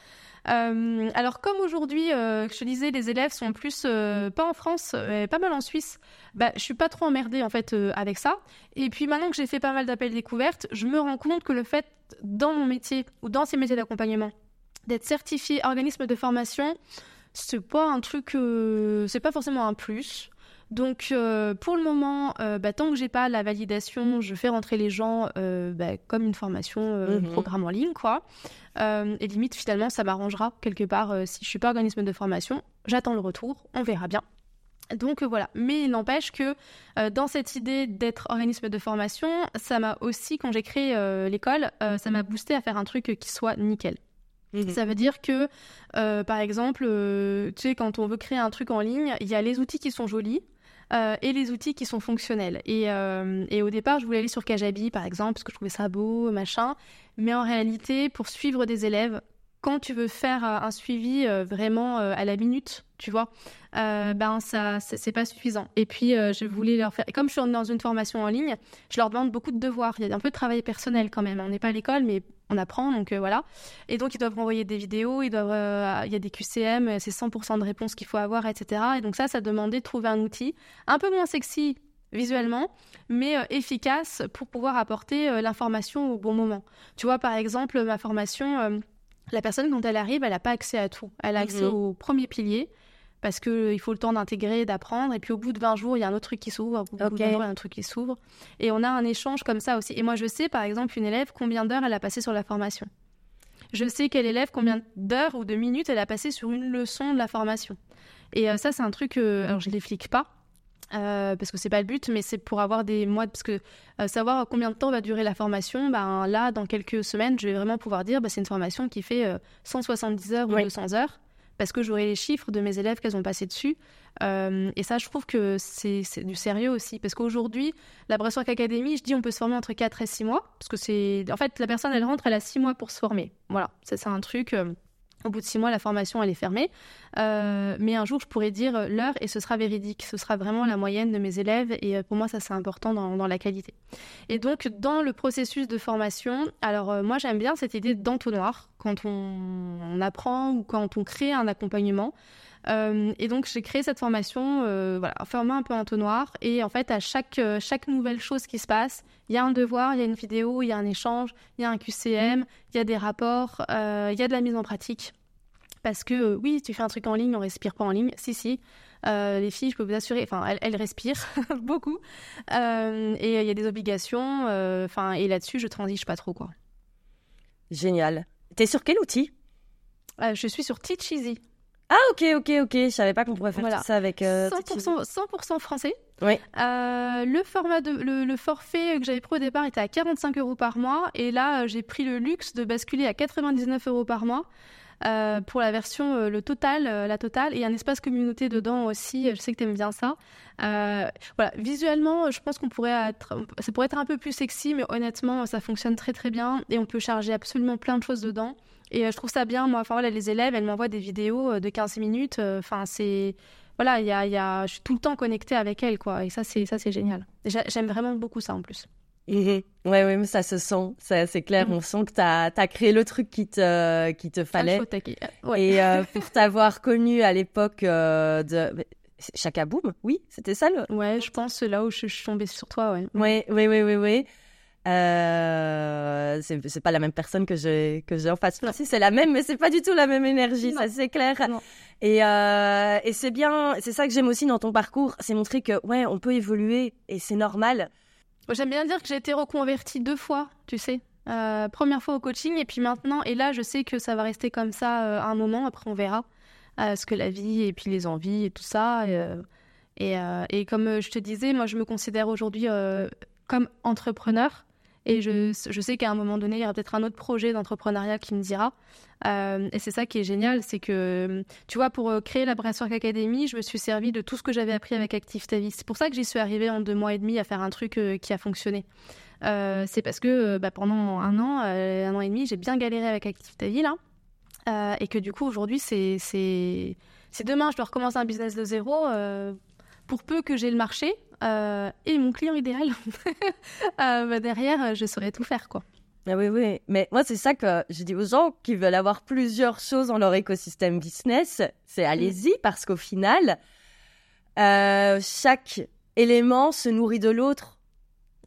Speaker 7: Euh, alors comme aujourd'hui, euh, je te disais, les élèves sont plus euh, pas en France, euh, pas mal en Suisse. Bah, je suis pas trop emmerdée en fait euh, avec ça. Et puis maintenant que j'ai fait pas mal d'appels découvertes, je me rends compte que le fait dans mon métier ou dans ces métiers d'accompagnement d'être certifié organisme de formation, c'est pas un truc, euh, c'est pas forcément un plus. Donc, euh, pour le moment, euh, bah, tant que j'ai pas la validation, je fais rentrer les gens euh, bah, comme une formation euh,
Speaker 2: Mhm.
Speaker 7: programme en ligne, quoi. Euh, et limite, finalement, ça m'arrangera quelque part. euh, si je suis pas organisme de formation, j'attends le retour, on verra bien. Donc euh, voilà, mais il n'empêche que euh, dans cette idée d'être organisme de formation, ça m'a aussi, quand j'ai créé euh, l'école, euh, ça m'a boosté à faire un truc qui soit nickel.
Speaker 2: Mhm.
Speaker 7: Ça veut dire que, euh, par exemple, euh, tu sais, quand on veut créer un truc en ligne, il y a les outils qui sont jolis euh, et les outils qui sont fonctionnels. Et, euh, et au départ, je voulais aller sur Kajabi, par exemple, parce que je trouvais ça beau, machin. Mais en réalité, pour suivre des élèves, quand tu veux faire euh, un suivi euh, vraiment euh, à la minute, tu vois, euh, ben ça, c'est, c'est pas suffisant. Et puis, euh, je voulais leur faire... Et comme je suis dans une formation en ligne, je leur demande beaucoup de devoirs. Il y a un peu de travail personnel quand même. On n'est pas à l'école, mais on apprend, donc euh, voilà. Et donc, ils doivent renvoyer des vidéos, ils doivent, euh, il y a des Q C M, c'est cent pour cent de réponses qu'il faut avoir, et cetera. Et donc ça, ça demandait de trouver un outil un peu moins sexy visuellement, mais euh, efficace pour pouvoir apporter euh, l'information au bon moment. Tu vois, par exemple, ma formation... Euh, la personne, quand elle arrive, elle n'a pas accès à tout. Elle a accès
Speaker 2: Mhm.
Speaker 7: au premier pilier, parce qu'il faut le temps d'intégrer, d'apprendre. Et puis, au bout de vingt jours, il y a un autre truc qui s'ouvre. Au bout
Speaker 2: Ok.
Speaker 7: de vingt jours, il y a un truc qui s'ouvre. Et on a un échange comme ça aussi. Et moi, je sais, par exemple, une élève, combien d'heures elle a passé sur la formation. Je sais quelle élève, combien d'heures ou de minutes elle a passé sur une leçon de la formation. Et euh, ça, c'est un truc... euh, alors, je ne l'explique pas. Euh, parce que c'est pas le but, mais c'est pour avoir des mois, parce que euh, savoir combien de temps va durer la formation, ben là, dans quelques semaines, je vais vraiment pouvoir dire, bah, c'est une formation qui fait euh, cent soixante-dix heures ou
Speaker 2: Oui.
Speaker 7: deux cents heures, parce que j'aurai les chiffres de mes élèves qu'elles ont passé dessus. Euh, et ça, je trouve que c'est, c'est du sérieux aussi, parce qu'aujourd'hui, la Breastwork Academy, je dis, on peut se former entre quatre et six mois, parce que c'est, en fait, la personne, elle rentre, elle a six mois pour se former. Voilà, ça, c'est un truc. Euh, Au bout de six mois, la formation, elle est fermée. Euh, mais un jour, je pourrais dire l'heure et ce sera véridique. Ce sera vraiment la moyenne de mes élèves. Et euh, pour moi, ça, c'est important dans, dans la qualité. Et donc, dans le processus de formation, alors euh, moi, j'aime bien cette idée d'entonnoir quand on, on apprend ou quand on crée un accompagnement. Euh, et donc, j'ai créé cette formation, euh, voilà, un format un peu entonnoir. Et en fait, à chaque, euh, chaque nouvelle chose qui se passe, il y a un devoir, il y a une vidéo, il y a un échange, il y a un Q C M, il y a des rapports, euh, il y a de la mise en pratique. Parce que euh, oui, tu fais un truc en ligne, on respire pas en ligne. Si, si. Euh, les filles, je peux vous assurer, enfin, elles, elles respirent beaucoup. Euh, et il y a des obligations. Enfin, et là-dessus, je transige pas trop, quoi.
Speaker 2: Génial. T'es sur quel outil?
Speaker 7: Euh, je suis sur Teach Easy.
Speaker 2: Ah, ok, ok, ok. Je savais pas qu'on pourrait faire
Speaker 7: Voilà.
Speaker 2: tout ça avec... Euh,
Speaker 7: cent pour cent, cent pour cent français.
Speaker 2: Oui.
Speaker 7: Euh, le format de le, le forfait que j'avais pris au départ était à quarante-cinq euros par mois. Et là, j'ai pris le luxe de basculer à quatre-vingt-dix-neuf euros par mois. Euh, pour la version euh, le total, euh, la totale, et un espace communauté dedans aussi. Je sais que t'aimes bien ça. Euh, voilà, visuellement, je pense qu'on pourrait être, ça pourrait être un peu plus sexy, mais honnêtement, ça fonctionne très très bien et on peut charger absolument plein de choses dedans. Et euh, je trouve ça bien. Moi, enfin voilà, les élèves, elles m'envoient des vidéos de quinze minutes. Enfin, euh, c'est voilà, il y a, y a, je suis tout le temps connectée avec elles, quoi. Et ça, c'est ça, c'est génial. J'a, j'aime vraiment beaucoup ça en plus.
Speaker 2: Mmh. Ouais, ouais, mais ça se sent, ça, c'est clair. Mmh. On sent que t'as, t'as créé le truc qui te, qui te fallait.
Speaker 7: Ah, ouais.
Speaker 2: Et euh, pour t'avoir connu à l'époque euh, de Chaka Boom, oui, c'était ça le.
Speaker 7: Ouais, je pense là où je, je suis tombée sur toi, ouais.
Speaker 2: Ouais, oui, oui, oui, oui. Euh, c'est, c'est pas la même personne que j'ai, que j'ai en face. Enfin, si, c'est la même, mais c'est pas du tout la même énergie, non. Ça c'est clair. Non. Et, euh, et c'est bien, c'est ça que j'aime aussi dans ton parcours, c'est montrer que ouais, on peut évoluer et c'est normal.
Speaker 7: J'aime bien dire que j'ai été reconvertie deux fois, tu sais. Euh, première fois au coaching et puis maintenant, et là je sais que ça va rester comme ça euh, un moment, après on verra euh, ce que la vie et puis les envies et tout ça. Et, euh, et, euh, et comme je te disais, moi je me considère aujourd'hui euh, comme entrepreneur et je, je sais qu'à un moment donné, il y aura peut-être un autre projet d'entrepreneuriat qui me dira. Euh, et c'est ça qui est génial, c'est que, tu vois, pour créer la Breastwork Academy, je me suis servi de tout ce que j'avais appris avec Active Ta Vie. C'est pour ça que j'y suis arrivée en deux mois et demi à faire un truc euh, qui a fonctionné. Euh, c'est parce que bah, pendant un an, euh, un an et demi, j'ai bien galéré avec Active Ta Vie, là. Euh, et que du coup, aujourd'hui, c'est, c'est... si demain, je dois recommencer un business de zéro, euh, pour peu que j'ai le marché euh, et mon client idéal, euh, bah, derrière, je saurais tout faire, quoi.
Speaker 2: Ah oui, oui. Mais moi, c'est ça que je dis aux gens qui veulent avoir plusieurs choses dans leur écosystème business. C'est allez-y, parce qu'au final, euh, chaque élément se nourrit de l'autre.
Speaker 7: Ouais.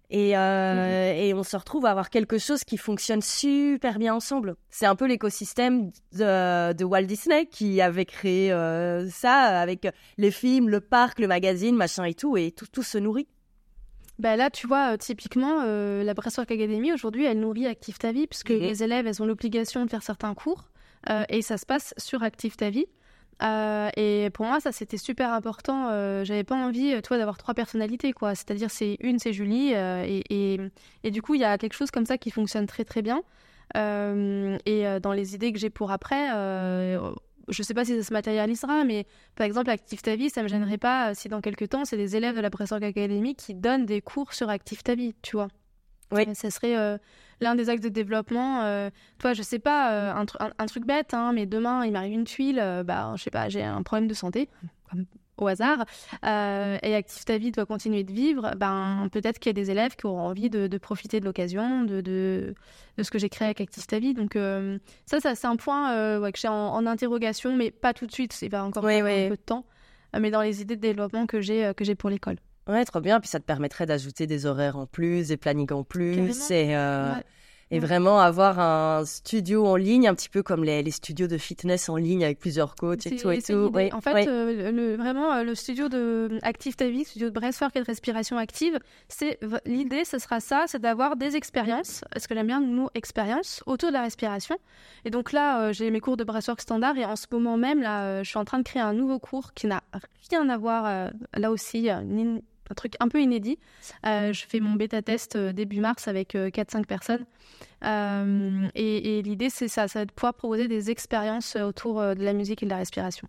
Speaker 2: Et, euh, mmh. et on se retrouve à avoir quelque chose qui fonctionne super bien ensemble. C'est un peu l'écosystème de, de Walt Disney qui avait créé euh, ça avec les films, le parc, le magazine, machin et tout, et tout, tout se nourrit.
Speaker 7: Bah là, tu vois, euh, typiquement, euh, la Breathwork Academy, aujourd'hui, elle nourrit Active Ta Vie, puisque mmh. les élèves, elles ont l'obligation de faire certains cours, euh, et ça se passe sur Active Ta Vie. Euh, et pour moi, ça, c'était super important. Euh, j'avais pas envie, toi, d'avoir trois personnalités, quoi. C'est-à-dire, c'est une, c'est Julie, euh, et, et, et du coup, il y a quelque chose comme ça qui fonctionne très, très bien. Euh, et euh, dans les idées que j'ai pour après... Euh, je sais pas si ça se matérialisera, mais par exemple, Active Ta Vie, ça me gênerait pas si dans quelques temps, c'est des élèves de la Breathwork Academy qui donnent des cours sur Active Ta Vie, tu vois. Oui. Ça serait euh, l'un des axes de développement. Euh, toi, je sais pas, euh, un, tr- un, un truc bête, hein, mais demain, il m'arrive une tuile, euh, bah, je sais pas, j'ai un problème de santé, comme au hasard, euh, et Active Ta Vie doit continuer de vivre, ben, peut-être qu'il y a des élèves qui auront envie de, de profiter de l'occasion, de, de, de ce que j'ai créé avec Active Ta Vie. Donc euh, ça, ça, c'est un point euh, ouais, que j'ai en, en interrogation, mais pas tout de suite, il va encore
Speaker 2: oui,
Speaker 7: prendre
Speaker 2: oui.
Speaker 7: un peu de temps, euh, mais dans les idées de développement que j'ai, euh, que j'ai pour l'école.
Speaker 2: Ouais, trop bien. Puis ça te permettrait d'ajouter des horaires en plus, des plannings en plus, et, euh,
Speaker 7: ouais.
Speaker 2: et vraiment avoir un studio en ligne, un petit peu comme les, les studios de fitness en ligne avec plusieurs coachs et tout et tout.
Speaker 7: Oui, en fait,
Speaker 2: oui.
Speaker 7: euh, le, vraiment, euh, le studio de Active Ta Vie, studio de breathwork et de respiration active, c'est l'idée, ce sera ça, c'est d'avoir des expériences, parce que j'aime bien le mot expérience, autour de la respiration. Et donc là, euh, j'ai mes cours de breathwork standard, et en ce moment même, là, euh, je suis en train de créer un nouveau cours qui n'a rien à voir, euh, là aussi, euh, ni un truc un peu inédit. Euh, je fais mon bêta-test euh, début mars avec euh, quatre cinq personnes. Euh, et, et l'idée, c'est ça, ça va être de pouvoir proposer des expériences autour euh, de la musique et de la respiration.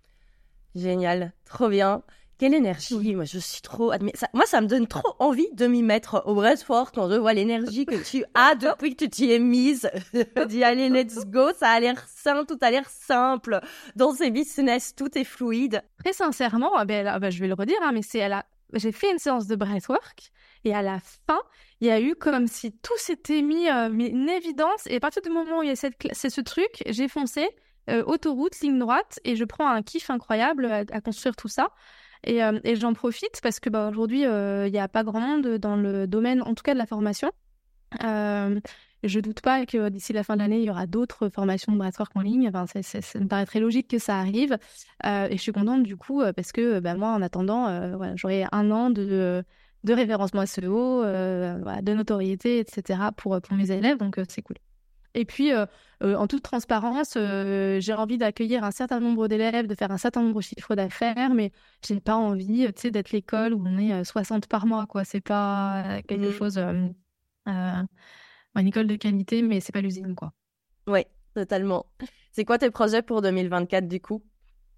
Speaker 2: Génial, trop bien. Quelle énergie, oui. Moi je suis trop admi- ça, moi ça me donne trop envie de m'y mettre au breathwork quand je vois l'énergie que tu as depuis que tu t'y es mise. Je dis allez let's go, ça a l'air sain, tout a l'air simple. Dans ces business, tout est fluide.
Speaker 7: Très sincèrement, ben, là, ben, je vais le redire, hein, mais c'est à la... j'ai fait une séance de breathwork et à la fin, il y a eu comme si tout s'était mis euh, en évidence, et à partir du moment où il y a cette cl- c'est ce truc, j'ai foncé, euh, autoroute, ligne droite, et je prends un kiff incroyable à, à construire tout ça. Et, euh, et j'en profite parce que bah, aujourd'hui, il euh, n'y a pas grand monde dans le domaine, en tout cas de la formation. Euh, je ne doute pas que d'ici la fin de l'année, il y aura d'autres formations de breathwork en ligne. Enfin, c'est, c'est, ça me paraît très logique que ça arrive. Euh, et je suis contente du coup parce que bah, moi, en attendant, euh, voilà, j'aurai un an de, de référencement S E O, euh, voilà, de notoriété, et cetera pour, pour mes élèves. Donc, euh, c'est cool. Et puis, euh, euh, en toute transparence, euh, j'ai envie d'accueillir un certain nombre d'élèves, de faire un certain nombre de chiffres d'affaires, mais je n'ai pas envie, tu sais, d'être l'école où on est euh, soixante par mois, quoi. C'est pas quelque mmh. chose, euh, euh, une école de qualité, mais c'est pas l'usine, quoi.
Speaker 2: Oui, totalement. C'est quoi tes projets pour deux mille vingt-quatre, du coup ?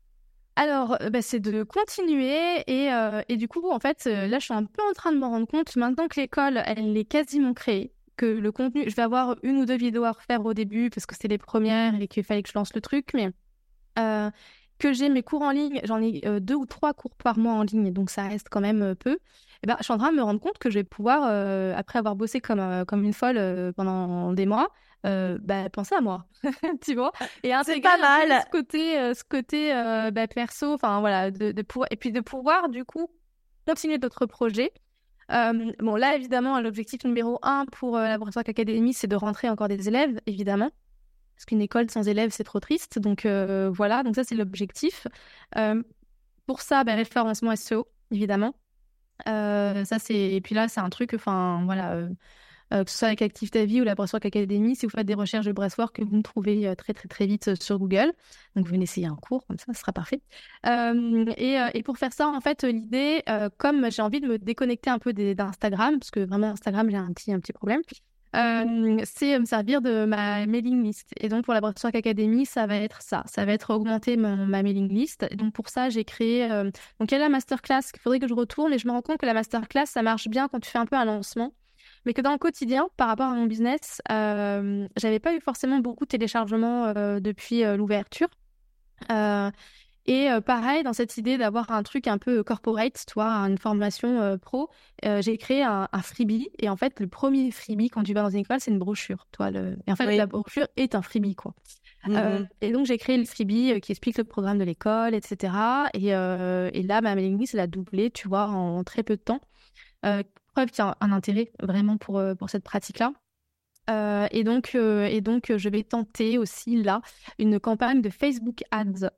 Speaker 7: Alors, bah, c'est de continuer et, euh, et du coup, en fait, euh, là, je suis un peu en train de me rendre compte, maintenant que l'école, elle est quasiment créée, que le contenu, je vais avoir une ou deux vidéos à refaire au début parce que c'était les premières et qu'il fallait que je lance le truc, mais euh, que j'ai mes cours en ligne, j'en ai euh, deux ou trois cours par mois en ligne, donc ça reste quand même euh, peu. Et ben, je suis en train de me rendre compte que je vais pouvoir, euh, après avoir bossé comme, euh, comme une folle euh, pendant des mois, euh, bah, penser à moi, tu vois, et intégrer
Speaker 2: pas mal.
Speaker 7: ce côté, euh, ce côté euh, bah, perso, enfin voilà, de, de pouvoir, et puis de pouvoir du coup continuer d'autres projets. Euh, bon, là, évidemment, l'objectif numéro un pour euh, la Breathwork Academy, c'est de rentrer encore des élèves, évidemment. Parce qu'une école sans élèves, c'est trop triste. Donc, euh, voilà. Donc, ça, c'est l'objectif. Euh, pour ça, bah, référencement S E O, évidemment. Euh, ça, c'est... Et puis là, c'est un truc, enfin, voilà... Euh... Euh, que ce soit avec Active Ta Vie ou la Breathwork Academy, si vous faites des recherches de breathwork, vous me trouvez euh, très très très vite euh, sur Google. Donc vous venez essayer un cours, comme ça, ce sera parfait. Euh, et, euh, et pour faire ça, en fait, l'idée, euh, comme j'ai envie de me déconnecter un peu des, d'Instagram, parce que vraiment Instagram, j'ai un petit, un petit problème, euh, c'est me servir de ma mailing list. Et donc pour la Breathwork Academy, ça va être ça. Ça va être augmenter mon, ma mailing list. Et donc pour ça, j'ai créé... Euh... Donc il y a la masterclass qu'il faudrait que je retourne, et je me rends compte que la masterclass, ça marche bien quand tu fais un peu un lancement. Mais que dans le quotidien, par rapport à mon business, euh, j'avais pas eu forcément beaucoup de téléchargements euh, depuis euh, l'ouverture. Euh, et euh, pareil, dans cette idée d'avoir un truc un peu corporate, tu vois, une formation euh, pro, euh, j'ai créé un, un freebie. Et en fait, le premier freebie, quand tu vas dans une école, c'est une brochure. Tu vois, le... Et en fait, oui. La brochure est un freebie, quoi. Mm-hmm. Euh, et donc, j'ai créé le freebie euh, qui explique le programme de l'école, et cetera. Et, euh, et là, ma mailing list, elle a doublé, tu vois, en, en très peu de temps. Euh, preuve qu'il y a un intérêt vraiment pour, euh, pour cette pratique-là. Euh, et donc, euh, et donc, je vais tenter aussi là une campagne de Facebook Ads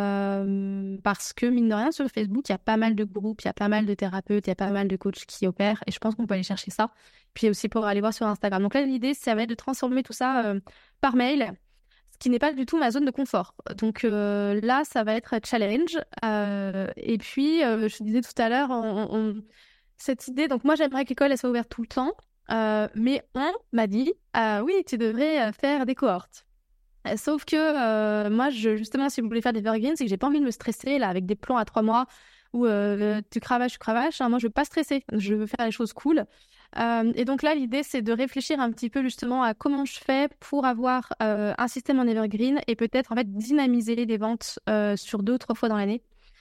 Speaker 7: euh, parce que mine de rien sur Facebook, il y a pas mal de groupes, il y a pas mal de thérapeutes, il y a pas mal de coachs qui opèrent et je pense qu'on peut aller chercher ça. Puis aussi pour aller voir sur Instagram. Donc là, l'idée, ça va être de transformer tout ça euh, par mail, ce qui n'est pas du tout ma zone de confort. Donc euh, là, ça va être challenge. Euh, et puis, euh, je disais tout à l'heure, on, on... cette idée. Donc moi, j'aimerais que l'école elle soit ouverte tout le temps. Euh, mais on m'a dit euh, oui, tu devrais faire des cohortes. Euh, sauf que euh, moi, je, justement, si vous voulez faire des evergreens, c'est que j'ai pas envie de me stresser là avec des plans à trois mois où euh, tu cravaches, tu cravaches. Hein, moi, je veux pas stresser. Je veux faire les choses cool. Euh, et donc là, l'idée, c'est de réfléchir un petit peu justement à comment je fais pour avoir euh, un système en evergreen et peut-être en fait dynamiser les ventes euh, sur deux ou trois fois dans l'année.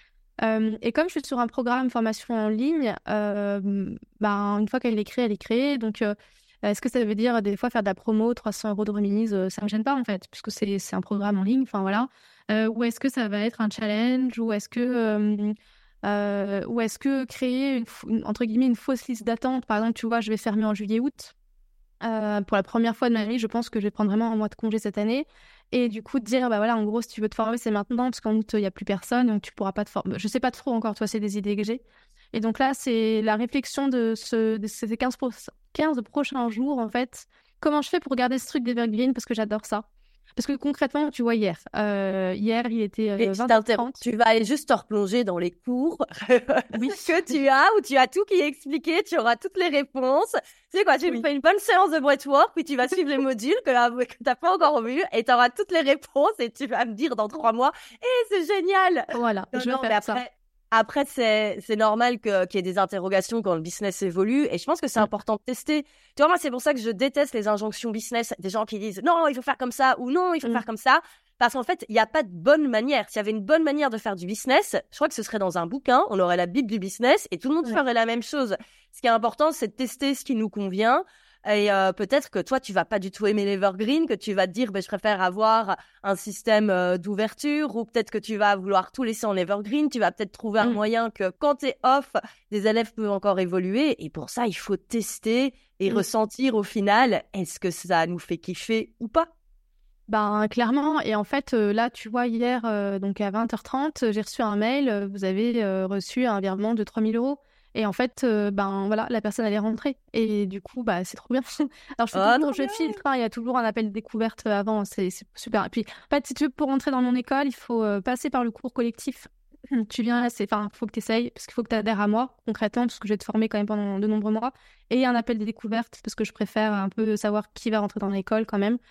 Speaker 7: Euh, et comme je suis sur un programme formation en ligne, euh, ben, une fois qu'elle est créée, elle est créée. Donc, euh, est-ce que ça veut dire des fois faire de la promo, trois cents euros de remise, euh, ça me gêne pas en fait, puisque c'est, c'est un programme en ligne. Enfin voilà. Euh, ou est-ce que ça va être un challenge, ou est-ce que, euh, euh, ou est-ce que créer une, une, entre guillemets une fausse liste d'attente. Par exemple, tu vois, je vais fermer en juillet-août. Euh, pour la première fois de ma vie, je pense que je vais prendre vraiment un mois de congé cette année. Et du coup, de dire, bah voilà, en gros, si tu veux te former, c'est maintenant, parce qu'en août, il n'y a plus personne, donc tu pourras pas te former. Je sais pas trop encore, toi, c'est des idées que j'ai. Et donc là, c'est la réflexion de, ce, de ces quinze, pro- quinze prochains jours, en fait. Comment je fais pour garder ce truc d'Evergreen, parce que j'adore ça. Parce que concrètement, tu vois, hier, euh, hier, il était euh, vingt heures trente.
Speaker 2: Tu vas aller juste te replonger dans les cours oui. que tu as, où tu as tout qui est expliqué, tu auras toutes les réponses. Tu sais quoi, tu oui. fais une bonne séance de breathwork, puis tu vas suivre les modules que, là, que t'as pas encore vus, et tu auras toutes les réponses, et tu vas me dire dans trois mois, eh, c'est génial!
Speaker 7: Voilà,
Speaker 2: non,
Speaker 7: je vais
Speaker 2: non,
Speaker 7: faire
Speaker 2: mais après,
Speaker 7: ça.
Speaker 2: Après, c'est, c'est normal que, qu'il y ait des interrogations quand le business évolue. Et je pense que c'est important de tester. Tu vois, moi, c'est pour ça que je déteste les injonctions business. Des gens qui disent non, il faut faire comme ça ou non, il faut mm. faire comme ça. Parce qu'en fait, il n'y a pas de bonne manière. S'il y avait une bonne manière de faire du business, je crois que ce serait dans un bouquin. On aurait la Bible du business et tout le monde ouais. ferait la même chose. Ce qui est important, c'est de tester ce qui nous convient. Et euh, peut-être que toi, tu vas pas du tout aimer l'Evergreen, que tu vas te dire, ben, je préfère avoir un système euh, d'ouverture, ou peut-être que tu vas vouloir tout laisser en Evergreen. Tu vas peut-être trouver un mmh. moyen que quand t'es off, des élèves peuvent encore évoluer. Et pour ça, il faut tester et mmh. ressentir au final, est-ce que ça nous fait kiffer ou pas?
Speaker 7: Ben clairement. Et en fait, euh, là, tu vois, hier, euh, donc à vingt heures trente, j'ai reçu un mail. Euh, vous avez euh, reçu un virement de trois mille euros. Et en fait, euh, ben voilà, la personne elle est rentrée. Et du coup, bah c'est trop bien. Alors je suis oh, toujours, je filtre. Hein, il y a toujours un appel de découverte avant. C'est, c'est super. Et puis, en fait, si tu veux pour rentrer dans mon école, il faut euh, passer par le cours collectif. Tu viens là, c'est, enfin, faut que tu essayes parce qu'il faut que tu adhères à moi concrètement parce que je vais te former quand même pendant de nombreux mois. Et un appel de découverte parce que je préfère un peu savoir qui va rentrer dans l'école quand même.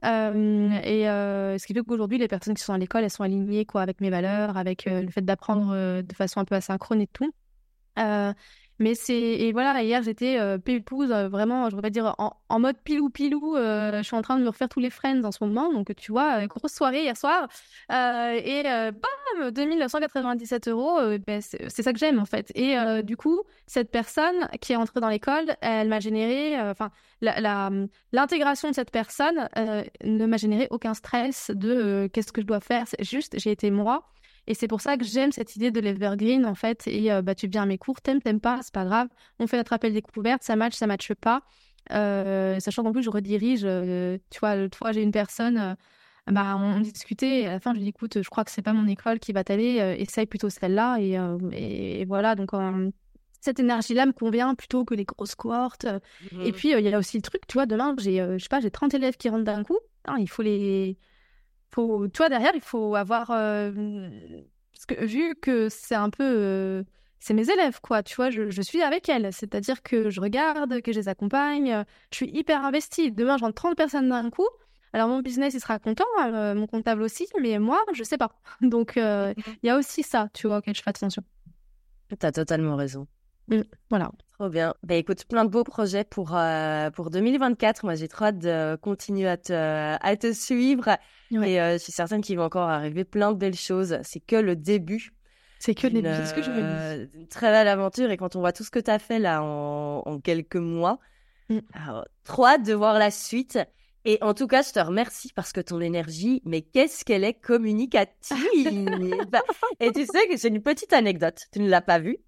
Speaker 7: Euh, et euh, ce qui fait qu'aujourd'hui, les personnes qui sont à l'école, elles sont alignées quoi avec mes valeurs, avec euh, le fait d'apprendre euh, de façon un peu asynchrone et tout. Euh, mais c'est et voilà, hier j'étais euh, pépouze, euh, vraiment, je voudrais dire en, en mode pilou pilou. Euh, je suis en train de me refaire tous les Friends en ce moment, donc tu vois, euh, grosse soirée hier soir. Euh, et euh, bam, deux mille cent quatre-vingt-dix-sept euros, euh, ben, c'est, c'est ça que j'aime en fait. Et euh, du coup, cette personne qui est entrée dans l'école, elle m'a généré, enfin, euh, la, la, l'intégration de cette personne euh, ne m'a généré aucun stress de euh, qu'est-ce que je dois faire. C'est juste, j'ai été moi. Et c'est pour ça que j'aime cette idée de l'Evergreen, en fait. Et euh, bah, tu viens à mes cours, t'aimes, t'aimes pas, c'est pas grave. On fait notre appel découverte, ça match, ça matche pas. Euh, sachant qu'en plus, je redirige. Euh, tu vois, l'autre fois, j'ai une personne, euh, bah, on discutait. Et à la fin, je lui dis, écoute, je crois que c'est pas mon école qui va t'aller. Euh, essaye plutôt celle-là. Et, euh, et, et voilà, donc euh, cette énergie-là me convient plutôt que les grosses cohortes. Mmh. Et puis, il euh, y a aussi le truc, tu vois, demain, j'ai, euh, je sais pas, j'ai trente élèves qui rentrent d'un coup. Hein, il faut les... Faut, toi derrière, il faut avoir euh, parce que vu que c'est un peu euh, c'est mes élèves quoi, tu vois, je, je suis avec elles, c'est-à-dire que je regarde, que je les accompagne, je suis hyper investie. Demain, je rentre trente personnes d'un coup. Alors mon business il sera content, euh, mon comptable aussi, mais moi je sais pas. Donc il euh, y a aussi ça, tu vois, auquel je fais attention.
Speaker 2: T'as totalement raison.
Speaker 7: Mmh, voilà.
Speaker 2: Trop bien. Bah écoute, plein de beaux projets pour euh, pour deux mille vingt-quatre. Moi, j'ai trop hâte de continuer à te à te suivre. Ouais. Et euh, je suis certaine qu'il va encore arriver plein de belles choses. C'est que le début.
Speaker 7: C'est que le début. C'est ce que je me dis.
Speaker 2: Une très belle aventure. Et quand on voit tout ce que tu as fait là en, en quelques mois, mmh. alors, trop hâte de voir la suite. Et en tout cas, je te remercie parce que ton énergie, mais qu'est-ce qu'elle est communicative. Et tu sais que j'ai une petite anecdote. Tu ne l'as pas vue.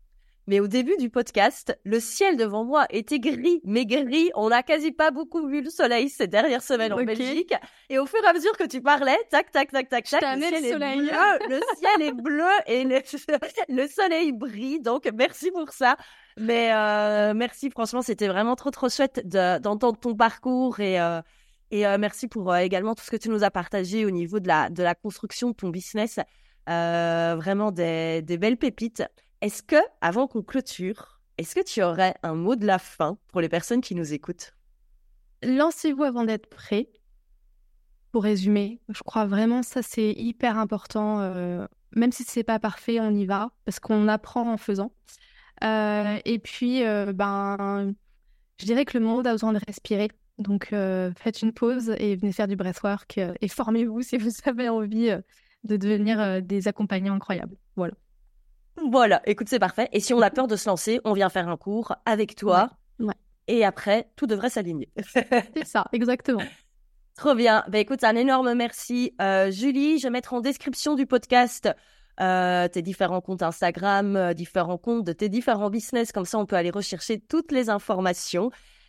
Speaker 2: mais au début du podcast, le ciel devant moi était gris, mais gris. On n'a quasi pas beaucoup vu le soleil ces dernières semaines en
Speaker 7: Ok.
Speaker 2: Belgique. Et au fur et à mesure que tu parlais, tac, tac, tac, tac, tac,
Speaker 7: t'ai
Speaker 2: le
Speaker 7: amené
Speaker 2: ciel
Speaker 7: le
Speaker 2: est
Speaker 7: soleil.
Speaker 2: bleu, le ciel est bleu et le, le soleil brille. Donc, merci pour ça. Mais euh, merci, franchement, c'était vraiment trop, trop chouette de, d'entendre ton parcours et... Euh, Et euh, merci pour euh, également tout ce que tu nous as partagé au niveau de la, de la construction de ton business. Euh, vraiment des, des belles pépites. Est-ce que, avant qu'on clôture, est-ce que tu aurais un mot de la fin pour les personnes qui nous écoutent?
Speaker 7: Lancez-vous avant d'être prêt. Pour résumer, je crois vraiment ça c'est hyper important. euh, même si c'est pas parfait, on y va parce qu'on apprend en faisant. Euh, et puis, euh, ben, je dirais que le monde a besoin de respirer. Donc, euh, faites une pause et venez faire du breathwork euh, et formez-vous si vous avez envie euh, de devenir euh, des accompagnants incroyables. Voilà.
Speaker 2: Voilà, écoute, c'est parfait. Et si on a peur de se lancer, on vient faire un cours avec toi.
Speaker 7: Ouais, ouais.
Speaker 2: Et après, tout devrait s'aligner.
Speaker 7: C'est ça, exactement.
Speaker 2: Trop bien. Ben écoute, un énorme merci. Euh, Julie, je vais mettre en description du podcast euh, tes différents comptes Instagram, euh, différents comptes de tes différents business. Comme ça, on peut aller rechercher toutes les informations.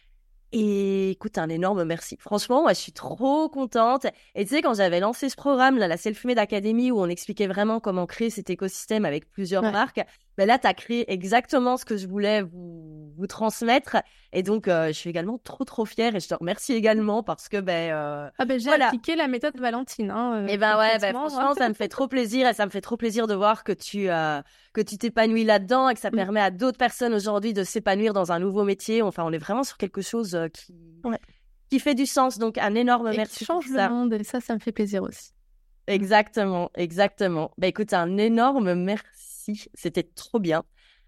Speaker 2: Et écoute, un énorme merci. Franchement, moi, je suis trop contente. Et tu sais, quand j'avais lancé ce programme, là, la Self-Made Academy, où on expliquait vraiment comment créer cet écosystème avec plusieurs
Speaker 7: Ouais.
Speaker 2: marques, ben là, tu as créé exactement ce que je voulais vous, vous transmettre. Et donc, euh, je suis également trop, trop fière. Et je te remercie également parce que, ben... Euh,
Speaker 7: Ah ben, j'ai
Speaker 2: Voilà.
Speaker 7: appliqué la méthode Valentine. Hein, euh,
Speaker 2: eh ben ouais, ben
Speaker 7: concrètement,
Speaker 2: franchement,
Speaker 7: hein.
Speaker 2: ça me fait trop plaisir et ça me fait trop plaisir de voir que tu euh, que tu t'épanouis là-dedans et que ça
Speaker 7: Mm.
Speaker 2: permet à d'autres personnes aujourd'hui de s'épanouir dans un nouveau métier. Enfin, on est vraiment sur quelque chose euh, qui
Speaker 7: Ouais.
Speaker 2: qui fait du sens. Donc, un énorme
Speaker 7: Et
Speaker 2: merci
Speaker 7: qui
Speaker 2: pour
Speaker 7: change le
Speaker 2: ça.
Speaker 7: monde et ça, ça me fait plaisir aussi.
Speaker 2: Exactement, exactement. Ben écoute, un énorme merci. C'était trop bien.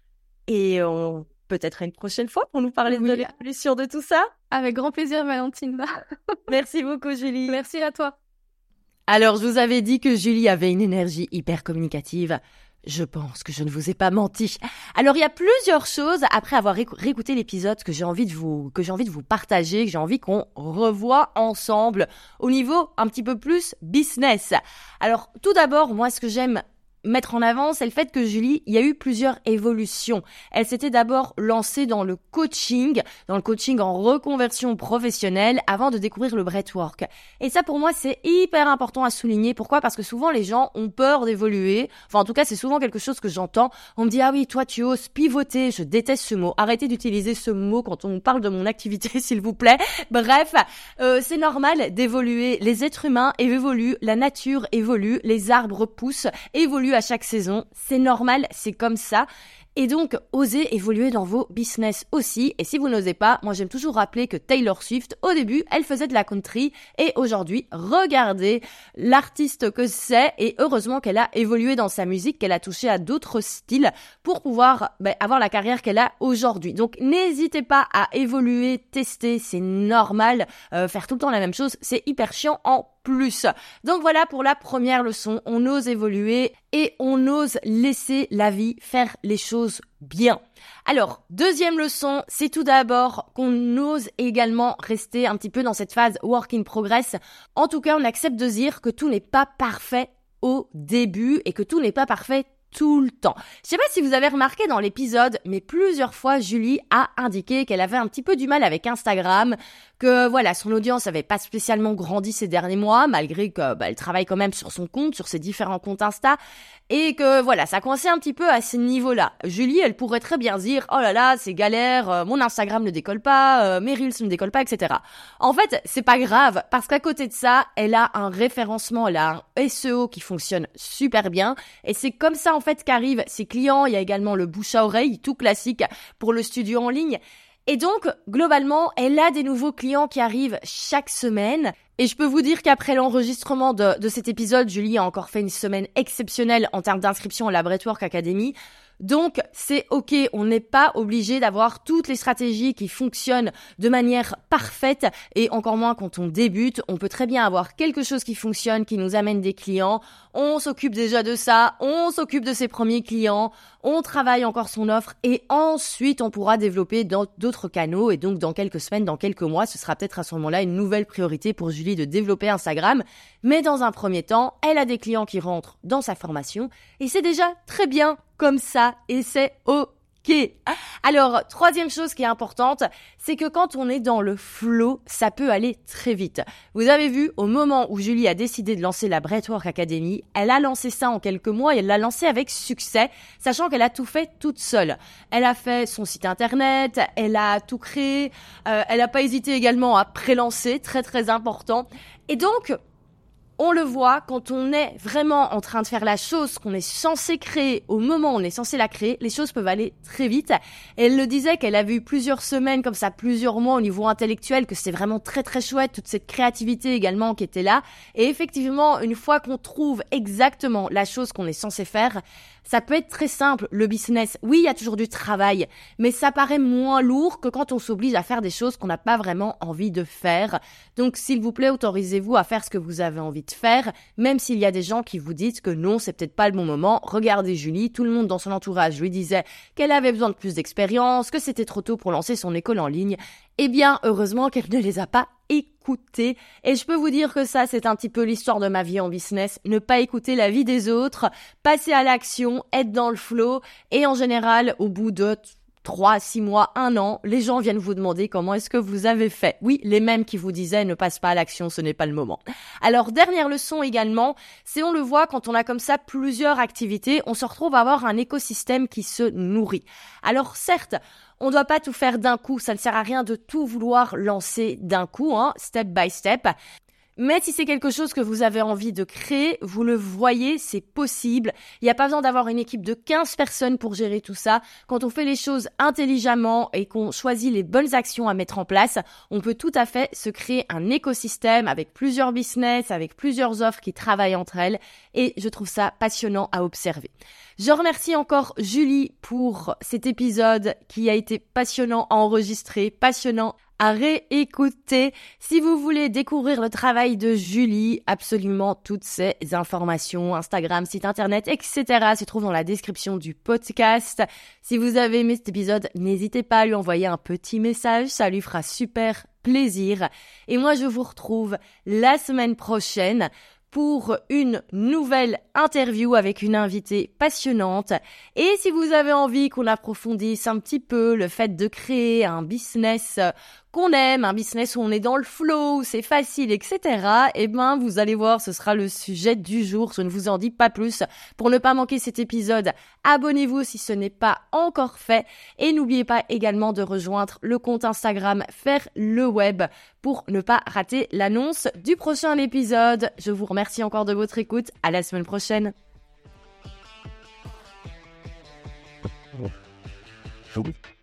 Speaker 2: Et on peut-être à une prochaine fois pour nous parler de
Speaker 7: Oui.
Speaker 2: l'évolution de tout ça.
Speaker 7: Avec grand plaisir, Valentine.
Speaker 2: Merci beaucoup, Julie.
Speaker 7: Merci à toi.
Speaker 2: Alors, je vous avais dit que Julie avait une énergie hyper communicative. Je pense que je ne vous ai pas menti. Alors, il y a plusieurs choses, après avoir récou- réécouté l'épisode, que j'ai envie de vous, que j'ai envie de vous partager, que j'ai envie qu'on revoie ensemble au niveau un petit peu plus business. Alors, tout d'abord, moi, ce que j'aime mettre en avant, c'est le fait que Julie, il y a eu plusieurs évolutions. Elle s'était d'abord lancée dans le coaching, dans le coaching en reconversion professionnelle avant de découvrir le breathwork. Et ça, pour moi, c'est hyper important à souligner. Pourquoi? Parce que souvent, les gens ont peur d'évoluer. Enfin, en tout cas, c'est souvent quelque chose que j'entends. On me dit, ah oui, toi, tu oses pivoter. Je déteste ce mot. Arrêtez d'utiliser ce mot quand on parle de mon activité, s'il vous plaît. Bref, euh, c'est normal d'évoluer. Les êtres humains évoluent, la nature évolue, les arbres poussent, évoluent à chaque saison. C'est normal, c'est comme ça. Et donc, osez évoluer dans vos business aussi. Et si vous n'osez pas, moi j'aime toujours rappeler que Taylor Swift, au début, elle faisait de la country. Et aujourd'hui, regardez l'artiste que c'est. Et heureusement qu'elle a évolué dans sa musique, qu'elle a touché à d'autres styles pour pouvoir ben, avoir la carrière qu'elle a aujourd'hui. Donc, n'hésitez pas à évoluer, tester. C'est normal. Euh, faire tout le temps la même chose, c'est hyper chiant en plus. Donc voilà pour la première leçon. On ose évoluer et on ose laisser la vie faire les choses bien. Alors, deuxième leçon, c'est tout d'abord qu'on ose également rester un petit peu dans cette phase work in progress. En tout cas, on accepte de dire que tout n'est pas parfait au début et que tout n'est pas parfait tout le temps. Je sais pas si vous avez remarqué dans l'épisode, mais plusieurs fois, Julie a indiqué qu'elle avait un petit peu du mal avec Instagram, que voilà, son audience avait pas spécialement grandi ces derniers mois, malgré que bah, elle travaille quand même sur son compte, sur ses différents comptes Insta, et que voilà, ça coinçait un petit peu à ce niveau-là. Julie, elle pourrait très bien dire, oh là là, c'est galère, euh, mon Instagram ne décolle pas, euh, mes Reels ne décollent pas, et cetera. En fait, c'est pas grave, parce qu'à côté de ça, elle a un référencement, elle a un S E O qui fonctionne super bien, et c'est comme ça en fait qu'arrivent ses clients. Il y a également le bouche à oreille, tout classique pour le studio en ligne. Et donc, globalement, elle a des nouveaux clients qui arrivent chaque semaine. Et je peux vous dire qu'après l'enregistrement de, de cet épisode, Julie a encore fait une semaine exceptionnelle en termes d'inscription à la Breathwork Academy. Donc, c'est ok, on n'est pas obligé d'avoir toutes les stratégies qui fonctionnent de manière parfaite et encore moins quand on débute. On peut très bien avoir quelque chose qui fonctionne, qui nous amène des clients. On s'occupe déjà de ça, on s'occupe de ses premiers clients, on travaille encore son offre et ensuite on pourra développer dans d'autres canaux. Et donc, dans quelques semaines, dans quelques mois, ce sera peut-être à ce moment-là une nouvelle priorité pour Julie de développer Instagram. Mais dans un premier temps, elle a des clients qui rentrent dans sa formation et c'est déjà très bien comme ça et c'est ok. compliqué. Alors, troisième chose qui est importante, c'est que quand on est dans le flow, ça peut aller très vite. Vous avez vu, au moment où Julie a décidé de lancer la Breathwork Academy, elle a lancé ça en quelques mois et elle l'a lancé avec succès, sachant qu'elle a tout fait toute seule. Elle a fait son site internet, elle a tout créé, euh, elle n'a pas hésité également à pré-lancer, très très important. Et donc, on le voit, quand on est vraiment en train de faire la chose qu'on est censé créer au moment où on est censé la créer, les choses peuvent aller très vite. Et elle le disait qu'elle a vu plusieurs semaines comme ça, plusieurs mois au niveau intellectuel, que c'était vraiment très très chouette, toute cette créativité également qui était là. Et effectivement, une fois qu'on trouve exactement la chose qu'on est censé faire, ça peut être très simple, le business. Oui, il y a toujours du travail, mais ça paraît moins lourd que quand on s'oblige à faire des choses qu'on n'a pas vraiment envie de faire. Donc, s'il vous plaît, autorisez-vous à faire ce que vous avez envie de faire, même s'il y a des gens qui vous disent que non, c'est peut-être pas le bon moment. Regardez Julie, tout le monde dans son entourage lui disait qu'elle avait besoin de plus d'expérience, que c'était trop tôt pour lancer son école en ligne. Eh bien, heureusement qu'elle ne les a pas écoutés. Et je peux vous dire que ça, c'est un petit peu l'histoire de ma vie en business. Ne pas écouter la vie des autres, passer à l'action, être dans le flow. Et en général, au bout de trois, six mois, un an, les gens viennent vous demander comment est-ce que vous avez fait. Oui, les mêmes qui vous disaient ne passe pas à l'action, ce n'est pas le moment. Alors, dernière leçon également, c'est on le voit quand on a comme ça plusieurs activités, on se retrouve à avoir un écosystème qui se nourrit. Alors certes, on ne doit pas tout faire d'un coup, ça ne sert à rien de tout vouloir lancer d'un coup, hein, step by step. Mais si c'est quelque chose que vous avez envie de créer, vous le voyez, c'est possible. Il n'y a pas besoin d'avoir une équipe de quinze personnes pour gérer tout ça. Quand on fait les choses intelligemment et qu'on choisit les bonnes actions à mettre en place, on peut tout à fait se créer un écosystème avec plusieurs business, avec plusieurs offres qui travaillent entre elles. Et je trouve ça passionnant à observer. Je remercie encore Julie pour cet épisode qui a été passionnant à enregistrer, passionnant à réécouter. Si vous voulez découvrir le travail de Julie, absolument toutes ces informations, Instagram, site internet, et cetera se trouvent dans la description du podcast. Si vous avez aimé cet épisode, n'hésitez pas à lui envoyer un petit message, ça lui fera super plaisir. Et moi, je vous retrouve la semaine prochaine pour une nouvelle interview avec une invitée passionnante. Et si vous avez envie qu'on approfondisse un petit peu le fait de créer un business qu'on aime, un business où on est dans le flow, où c'est facile, et cetera, eh ben, vous allez voir, ce sera le sujet du jour. Je ne vous en dis pas plus. Pour ne pas manquer cet épisode, abonnez-vous si ce n'est pas encore fait. Et n'oubliez pas également de rejoindre le compte Instagram Faire le Web pour ne pas rater l'annonce du prochain épisode. Je vous remercie encore de votre écoute. À la semaine prochaine.
Speaker 3: Oui.